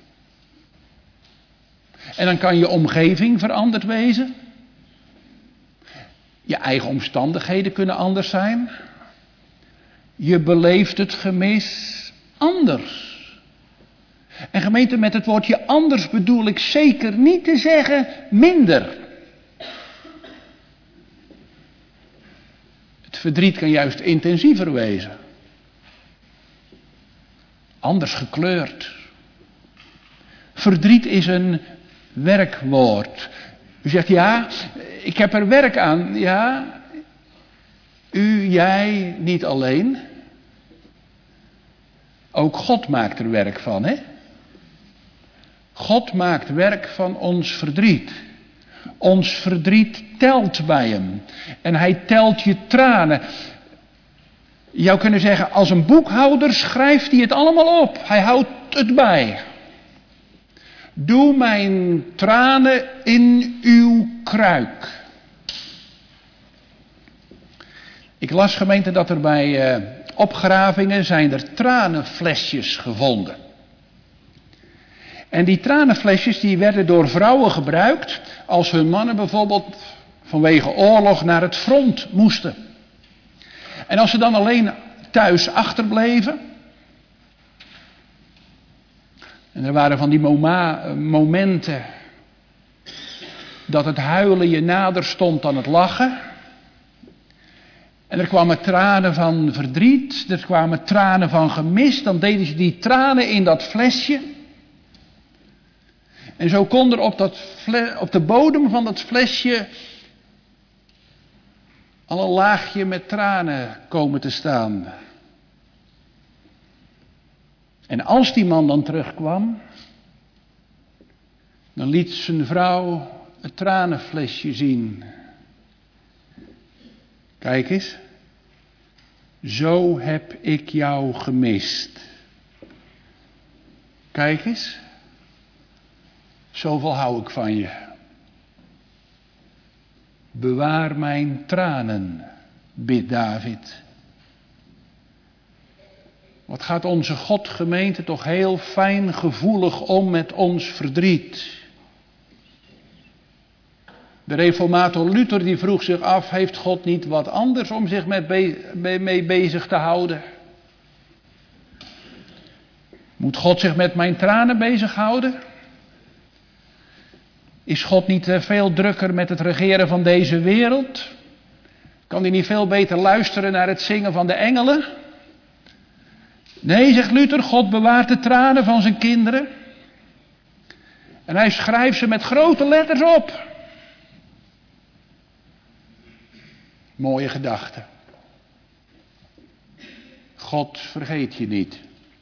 B: En dan kan je omgeving veranderd wezen. Je eigen omstandigheden kunnen anders zijn. Je beleeft het gemis anders. En gemeente, met het woordje anders bedoel ik zeker niet te zeggen minder. Het verdriet kan juist intensiever wezen. Anders gekleurd. Verdriet is een werkwoord. U zegt ja, ik heb er werk aan. Ja, u, jij, niet alleen. Ook God maakt er werk van, hè? God maakt werk van ons verdriet. Ons verdriet telt bij hem. En hij telt je tranen. Je zou kunnen zeggen, als een boekhouder schrijft hij het allemaal op. Hij houdt het bij. Doe mijn tranen in uw kruik. Ik las, gemeente, dat er bij uh, opgravingen zijn er tranenflesjes gevonden. En die tranenflesjes die werden door vrouwen gebruikt als hun mannen bijvoorbeeld vanwege oorlog naar het front moesten. En als ze dan alleen thuis achterbleven. En er waren van die moma, momenten dat het huilen je nader stond dan het lachen. En er kwamen tranen van verdriet, er kwamen tranen van gemis. Dan deden ze die tranen in dat flesje. En zo kon er op, dat fle- op de bodem van dat flesje al een laagje met tranen komen te staan. En als die man dan terugkwam, dan liet zijn vrouw het tranenflesje zien. Kijk eens, zo heb ik jou gemist. Kijk eens, zoveel hou ik van je. Bewaar mijn tranen, bidt David. Wat gaat onze Godgemeente toch heel fijn gevoelig om met ons verdriet. De reformator Luther die vroeg zich af, heeft God niet wat anders om zich met be- mee bezig te houden? Moet God zich met mijn tranen bezighouden? Is God niet veel drukker met het regeren van deze wereld? Kan hij niet veel beter luisteren naar het zingen van de engelen? Nee, zegt Luther, God bewaart de tranen van zijn kinderen. En hij schrijft ze met grote letters op. Mooie gedachte. God vergeet je niet.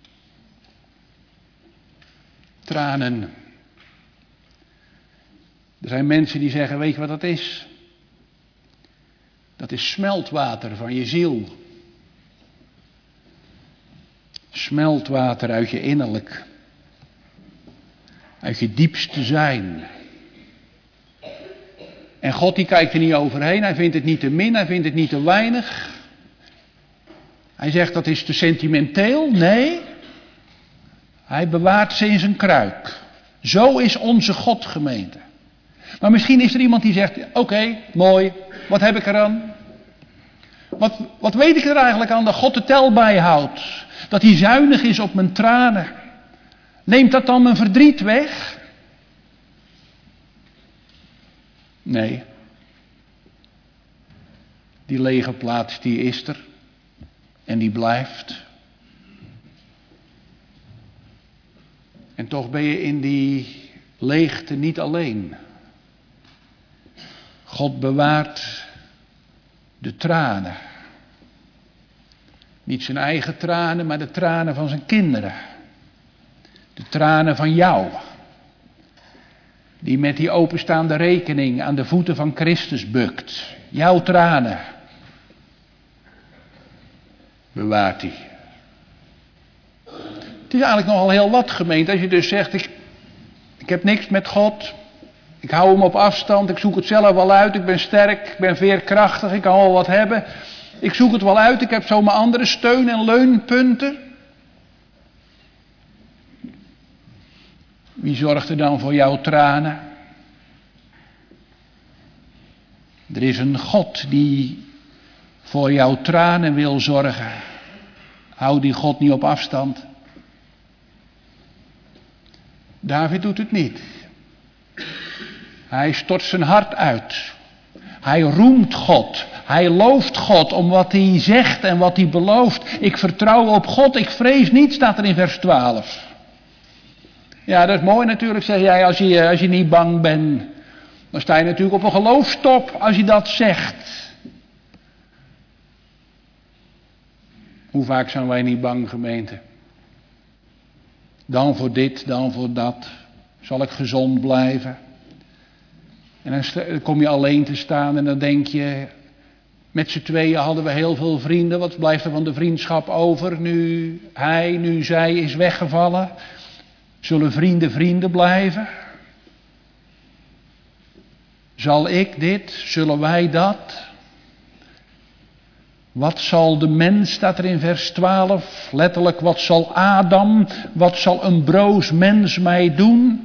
B: Tranen. Er zijn mensen die zeggen, weet je wat dat is? Dat is smeltwater van je ziel. Smeltwater uit je innerlijk. Uit je diepste zijn. En God die kijkt er niet overheen. Hij vindt het niet te min. Hij vindt het niet te weinig. Hij zegt dat is te sentimenteel. Nee. Hij bewaart ze in zijn kruik. Zo is onze Godgemeente. Maar misschien is er iemand die zegt, oké, okay, mooi. Wat heb ik eraan? Wat, wat weet ik er eigenlijk aan dat God de tel bijhoudt? Dat hij zuinig is op mijn tranen. Neemt dat dan mijn verdriet weg? Nee. Die lege plaats die is er. En die blijft. En toch ben je in die leegte niet alleen. God bewaart de tranen. Niet zijn eigen tranen, maar de tranen van zijn kinderen. De tranen van jou. Die met die openstaande rekening aan de voeten van Christus bukt. Jouw tranen. Bewaart hij. Het is eigenlijk nogal heel wat, gemeente. Als je dus zegt, ik, ik heb niks met God. Ik hou hem op afstand. Ik zoek het zelf wel uit. Ik ben sterk. Ik ben veerkrachtig. Ik kan wel wat hebben. Ik zoek het wel uit. Ik heb zo mijn andere steun- en leunpunten. Wie zorgt er dan voor jouw tranen? Er is een God die voor jouw tranen wil zorgen. Hou die God niet op afstand. David doet het niet. Hij stort zijn hart uit. Hij roemt God. Hij looft God om wat hij zegt en wat hij belooft. Ik vertrouw op God, ik vrees niet, staat er in vers twaalf. Ja, dat is mooi natuurlijk, zeg jij, als je, als je niet bang bent. Dan sta je natuurlijk op een geloofstop als je dat zegt. Hoe vaak zijn wij niet bang, gemeente? Dan voor dit, dan voor dat. Zal ik gezond blijven? En dan kom je alleen te staan en dan denk je... Met z'n tweeën hadden we heel veel vrienden. Wat blijft er van de vriendschap over? Nu hij, nu zij is weggevallen. Zullen vrienden vrienden blijven? Zal ik dit? Zullen wij dat? Wat zal de mens, staat er in vers twaalf, letterlijk, wat zal Adam, wat zal een broos mens mij doen?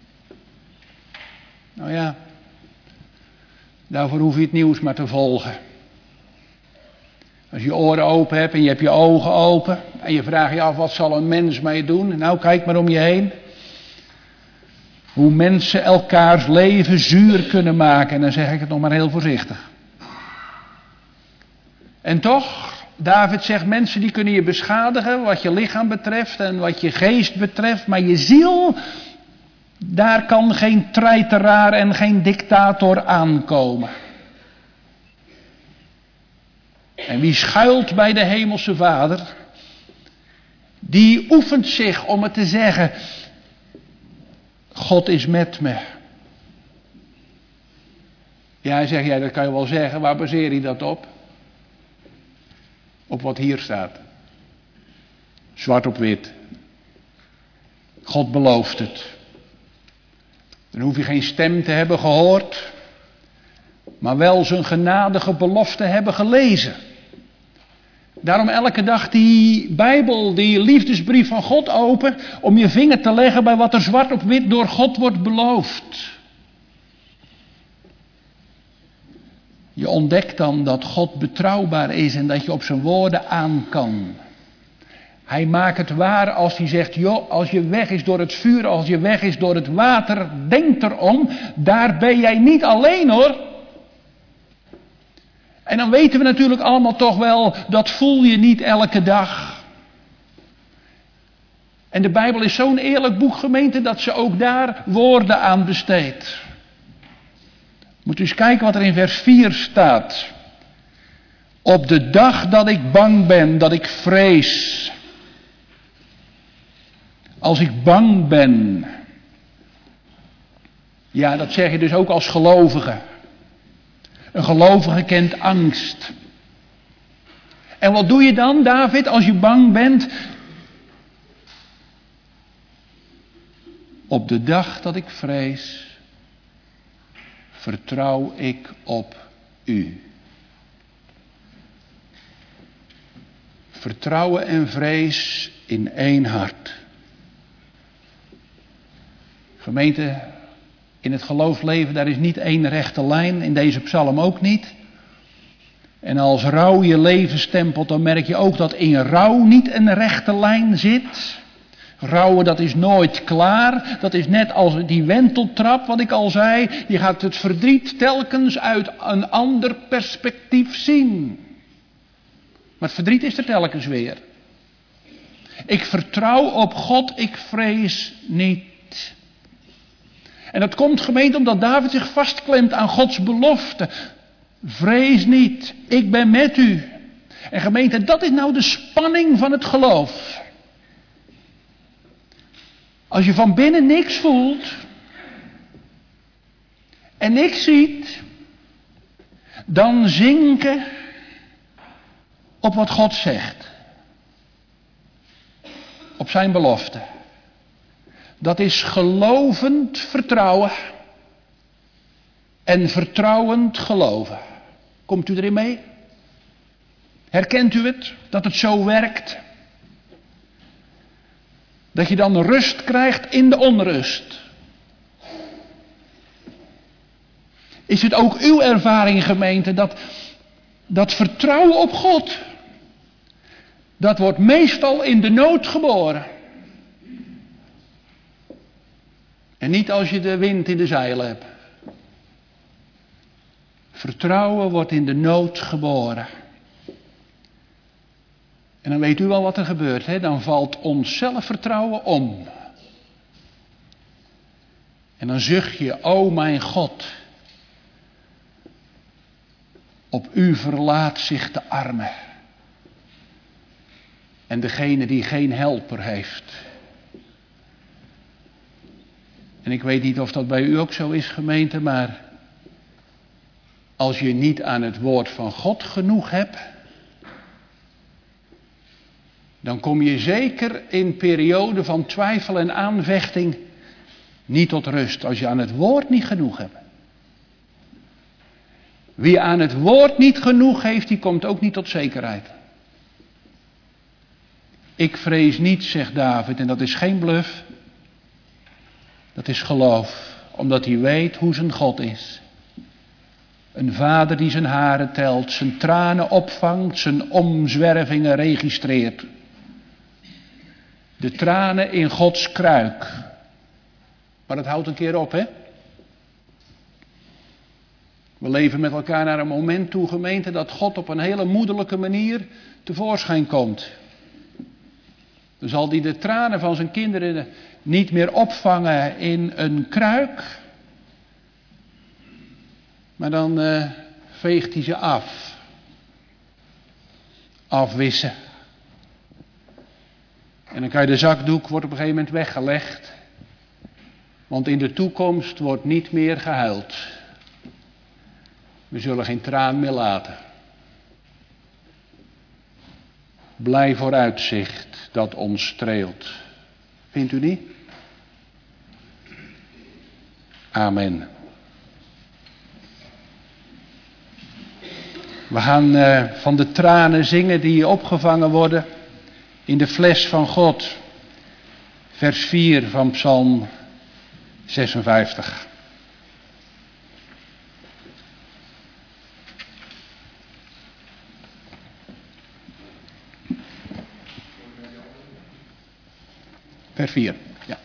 B: Nou ja, daarvoor hoef je het nieuws maar te volgen. Als je je oren open hebt en je hebt je ogen open en je vraagt je af, wat zal een mens mij doen? Nou, kijk maar om je heen. Hoe mensen elkaars leven zuur kunnen maken, en dan zeg ik het nog maar heel voorzichtig. En toch, David zegt, mensen die kunnen je beschadigen wat je lichaam betreft en wat je geest betreft, maar je ziel, daar kan geen treiteraar en geen dictator aankomen. En wie schuilt bij de hemelse Vader, die oefent zich om het te zeggen, God is met me. Ja, hij zegt, ja, dat kan je wel zeggen, waar baseer je dat op? Op wat hier staat. Zwart op wit. God belooft het. Dan hoef je geen stem te hebben gehoord, maar wel zijn genadige belofte hebben gelezen. Daarom elke dag die Bijbel, die liefdesbrief van God open, om je vinger te leggen bij wat er zwart op wit door God wordt beloofd. Je ontdekt dan dat God betrouwbaar is en dat je op zijn woorden aan kan. Hij maakt het waar als hij zegt, joh, als je weg is door het vuur, als je weg is door het water, denk erom, daar ben jij niet alleen hoor. En dan weten we natuurlijk allemaal toch wel, dat voel je niet elke dag. En de Bijbel is zo'n eerlijk boek, gemeente, dat ze ook daar woorden aan besteedt. Moet u eens kijken wat er in vers vier staat. Op de dag dat ik bang ben, dat ik vrees. Als ik bang ben. Ja, dat zeg je dus ook als gelovige. Een gelovige kent angst. En wat doe je dan, David, als je bang bent? Op de dag dat ik vrees, vertrouw ik op u. Vertrouwen en vrees in één hart. Gemeente, in het geloofsleven, daar is niet één rechte lijn, in deze psalm ook niet. En als rouw je leven stempelt, dan merk je ook dat in rouw niet een rechte lijn zit. Rouwen, dat is nooit klaar. Dat is net als die wenteltrap, wat ik al zei. Je gaat het verdriet telkens uit een ander perspectief zien. Maar het verdriet is er telkens weer. Ik vertrouw op God, ik vrees niet. En dat komt, gemeente, omdat David zich vastklemt aan Gods belofte. Vrees niet, ik ben met u. En gemeente, dat is nou de spanning van het geloof. Als je van binnen niks voelt en niks ziet, dan zinken op wat God zegt. Op zijn belofte. Dat is gelovend vertrouwen en vertrouwend geloven. Komt u erin mee? Herkent u het? Dat het zo werkt? Dat je dan rust krijgt in de onrust. Is het ook uw ervaring, gemeente, dat, dat vertrouwen op God, dat wordt meestal in de nood geboren. En niet als je de wind in de zeilen hebt. Vertrouwen wordt in de nood geboren. En dan weet u wel wat er gebeurt, hè? Dan valt ons zelfvertrouwen om. En dan zucht je, o mijn God, op u verlaat zich de arme. En degene die geen helper heeft. En ik weet niet of dat bij u ook zo is, gemeente, maar als je niet aan het woord van God genoeg hebt, dan kom je zeker in perioden van twijfel en aanvechting niet tot rust, als je aan het woord niet genoeg hebt. Wie aan het woord niet genoeg heeft, die komt ook niet tot zekerheid. Ik vrees niet, zegt David, en dat is geen bluf. Dat is geloof, omdat hij weet hoe zijn God is. Een vader die zijn haren telt, zijn tranen opvangt, zijn omzwervingen registreert. De tranen in Gods kruik. Maar dat houdt een keer op, hè? We leven met elkaar naar een moment toe, gemeente, dat God op een hele moederlijke manier tevoorschijn komt. Dan zal hij de tranen van zijn kinderen niet meer opvangen in een kruik. Maar dan uh, veegt hij ze af. Afwissen. En dan kan je de zakdoek, wordt op een gegeven moment weggelegd. Want in de toekomst wordt niet meer gehuild. We zullen geen traan meer laten. Blij vooruitzicht dat ons streelt. Vindt u niet? Amen. We gaan uh, van de tranen zingen die opgevangen worden in de fles van God. Vers vier van Psalm zesenvijftig. Vers vier, ja.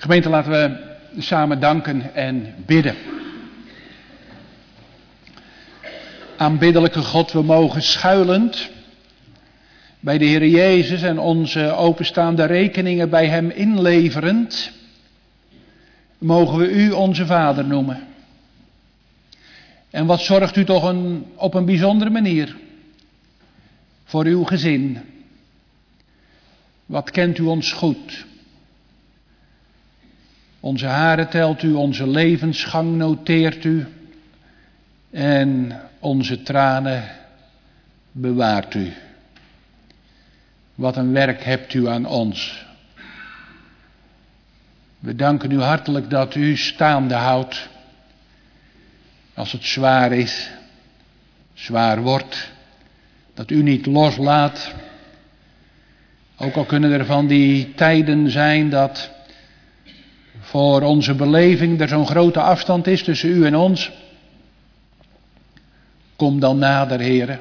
B: Gemeente, laten we samen danken en bidden. Aanbiddelijke God, we mogen schuilend bij de Heer Jezus en onze openstaande rekeningen bij Hem inleverend, mogen we U onze Vader noemen. En wat zorgt U toch een, op een bijzondere manier voor uw gezin. Wat kent U ons goed. Onze haren telt U, onze levensgang noteert U en onze tranen bewaart U. Wat een werk hebt U aan ons. We danken U hartelijk dat U staande houdt. Als het zwaar is, zwaar wordt, dat U niet loslaat. Ook al kunnen er van die tijden zijn dat voor onze beleving er zo'n grote afstand is tussen U en ons. Kom dan nader, Heere.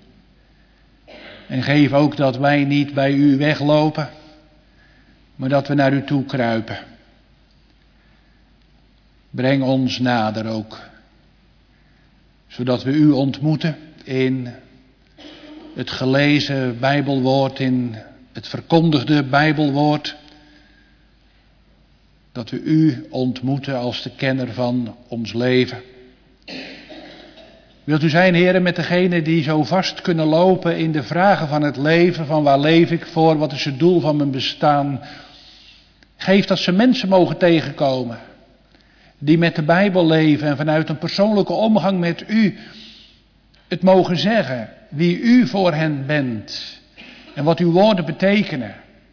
B: En geef ook dat wij niet bij U weglopen, maar dat we naar U toe kruipen. Breng ons nader ook, zodat we U ontmoeten in het gelezen Bijbelwoord, in het verkondigde Bijbelwoord. Dat we U ontmoeten als de kenner van ons leven. Wilt U zijn, Heere, met degenen die zo vast kunnen lopen in de vragen van het leven, van waar leef ik voor, wat is het doel van mijn bestaan. Geef dat ze mensen mogen tegenkomen die met de Bijbel leven en vanuit een persoonlijke omgang met U het mogen zeggen wie U voor hen bent en wat uw woorden betekenen.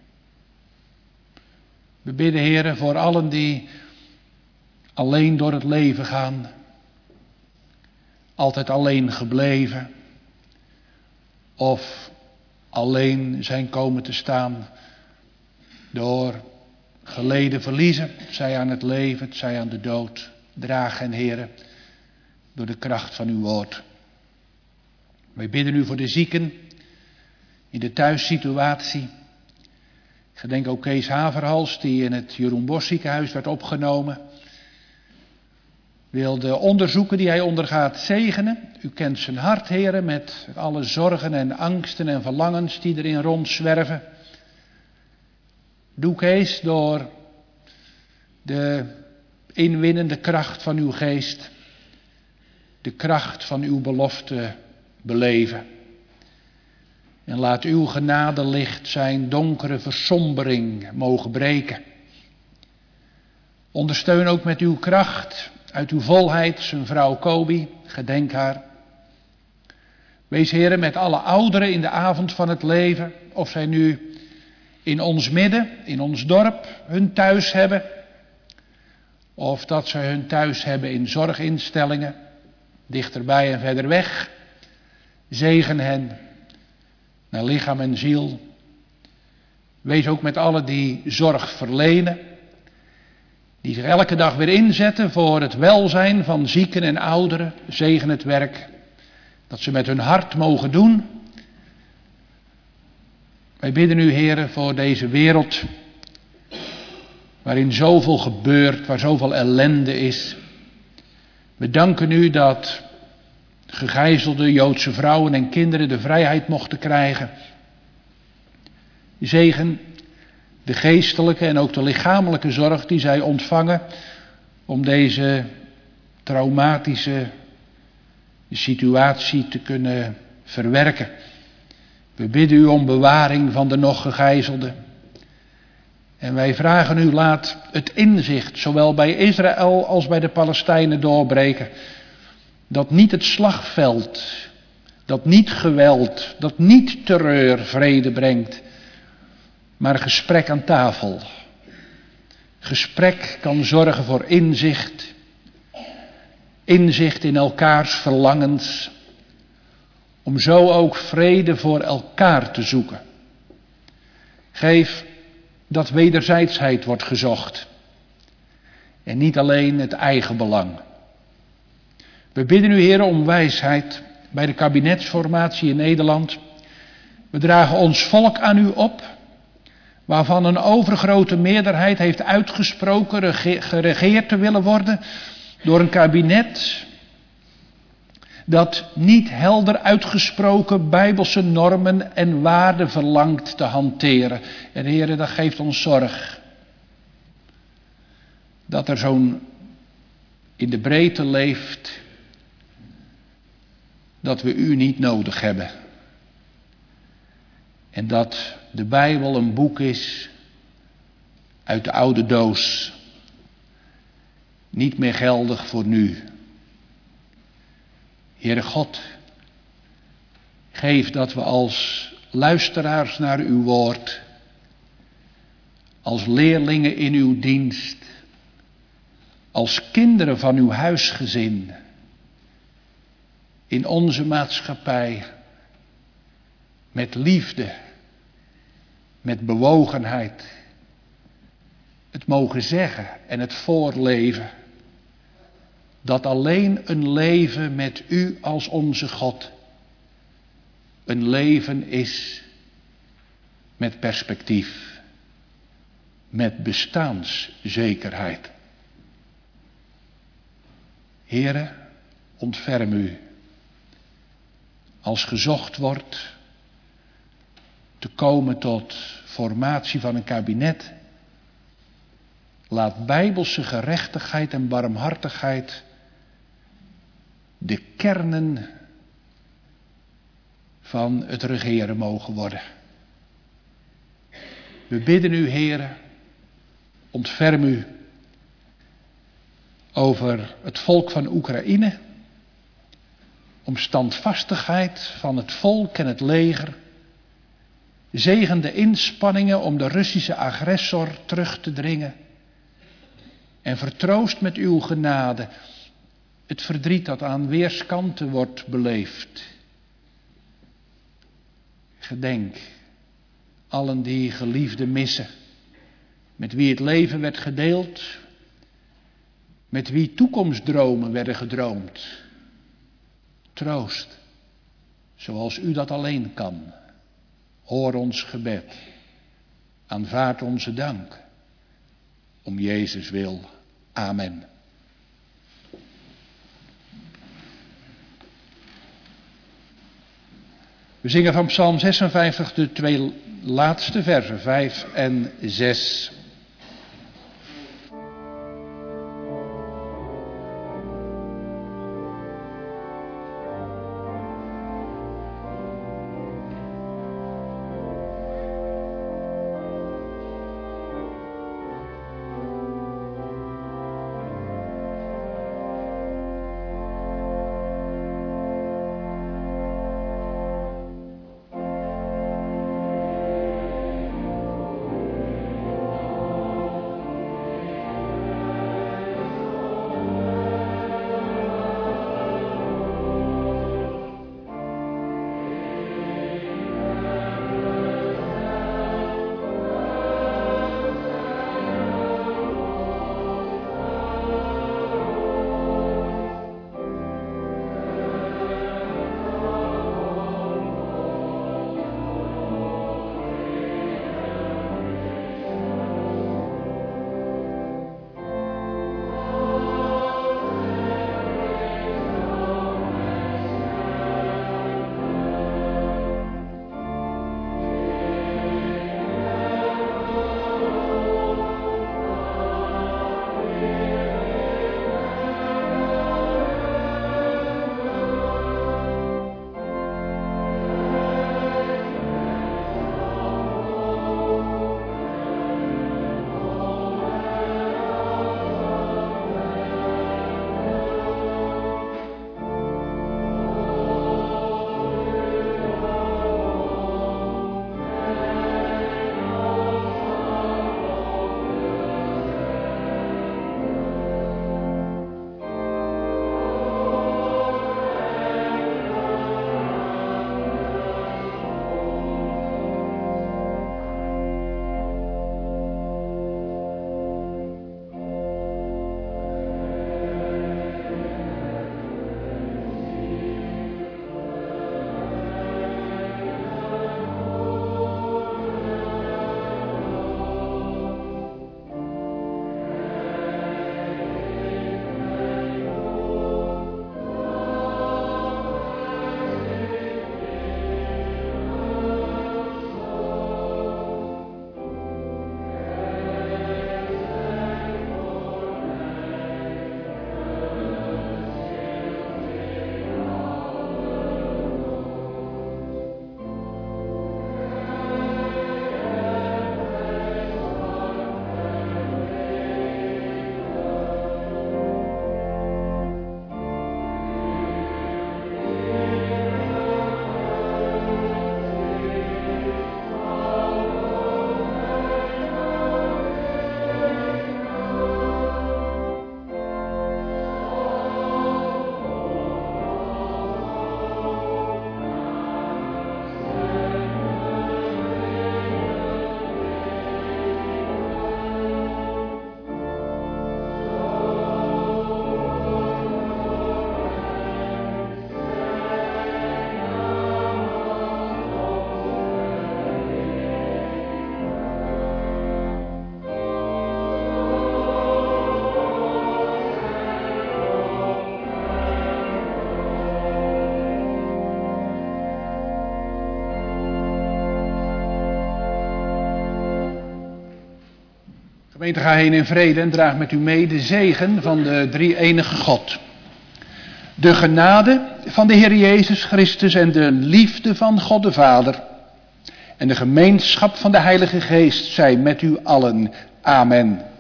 B: We bidden, Heere, voor allen die alleen door het leven gaan, altijd alleen gebleven of alleen zijn komen te staan door geleden verliezen, het zij aan het leven, het zij aan de dood. Draag hen, Heere, door de kracht van uw woord. Wij bidden u voor de zieken in de thuissituatie. Ik gedenk ook Kees Haverhals, die in het Jeroen Bosch ziekenhuis werd opgenomen. Wil de onderzoeken die hij ondergaat zegenen. U kent zijn hart, Heere, met alle zorgen en angsten en verlangens die erin rondzwerven. Doe, Kees, door de inwinnende kracht van uw geest, de kracht van uw belofte beleven. En laat uw genadelicht zijn donkere versombering mogen breken. Ondersteun ook met uw kracht, uit uw volheid, zijn vrouw Kobi, gedenk haar. Wees, Heere, met alle ouderen in de avond van het leven, of zij nu in ons midden, in ons dorp, hun thuis hebben. Of dat ze hun thuis hebben in zorginstellingen, dichterbij en verder weg. Zegen hen, naar lichaam en ziel. Wees ook met allen die zorg verlenen. Die zich elke dag weer inzetten voor het welzijn van zieken en ouderen. Zegen het werk dat ze met hun hart mogen doen. Wij bidden u, Heere, voor deze wereld, waarin zoveel gebeurt, waar zoveel ellende is. We danken u dat gegijzelde Joodse vrouwen en kinderen de vrijheid mochten krijgen. Zegen de geestelijke en ook de lichamelijke zorg die zij ontvangen om deze traumatische situatie te kunnen verwerken. We bidden u om bewaring van de nog gegijzelden. En wij vragen u, laat het inzicht zowel bij Israël als bij de Palestijnen doorbreken. Dat niet het slagveld, dat niet geweld, dat niet terreur vrede brengt. Maar gesprek aan tafel. Gesprek kan zorgen voor inzicht. Inzicht in elkaars verlangens. Om zo ook vrede voor elkaar te zoeken. Geef dat wederzijdsheid wordt gezocht. En niet alleen het eigen belang. We bidden u, Heer, om wijsheid bij de kabinetsformatie in Nederland. We dragen ons volk aan u op. waarvan een overgrote meerderheid heeft uitgesproken geregeerd te willen worden door een kabinet dat niet helder uitgesproken bijbelse normen en waarden verlangt te hanteren. En heren, dat geeft ons zorg. Dat er zo'n in de breedte leeft dat we u niet nodig hebben. En dat de Bijbel een boek is uit de oude doos. Niet meer geldig voor nu. Heere God, geef dat we als luisteraars naar uw woord, als leerlingen in uw dienst, als kinderen van uw huisgezin, in onze maatschappij, met liefde, met bewogenheid, het mogen zeggen en het voorleven, dat alleen een leven met u als onze God een leven is met perspectief, met bestaanszekerheid. Heere, ontferm u als gezocht wordt te komen tot formatie van een kabinet. Laat bijbelse gerechtigheid en barmhartigheid de kernen van het regeren mogen worden. We bidden u, Heere, ontferm u over het volk van Oekraïne, om standvastigheid van het volk en het leger. Zegen de inspanningen om de Russische agressor terug te dringen. En vertroost met uw genade het verdriet dat aan weerskanten wordt beleefd. Gedenk allen die geliefden missen, met wie het leven werd gedeeld, met wie toekomstdromen werden gedroomd. Troost, zoals u dat alleen kan. Hoor ons gebed, aanvaard onze dank, om Jezus wil. Amen. We zingen van Psalm zesenvijftig de twee laatste versen, vijf en zes. Gemeente, ga heen in vrede en draag met u mee de zegen van de drie-enige God. De genade van de Heer Jezus Christus en de liefde van God de Vader en de gemeenschap van de Heilige Geest zij met u allen. Amen.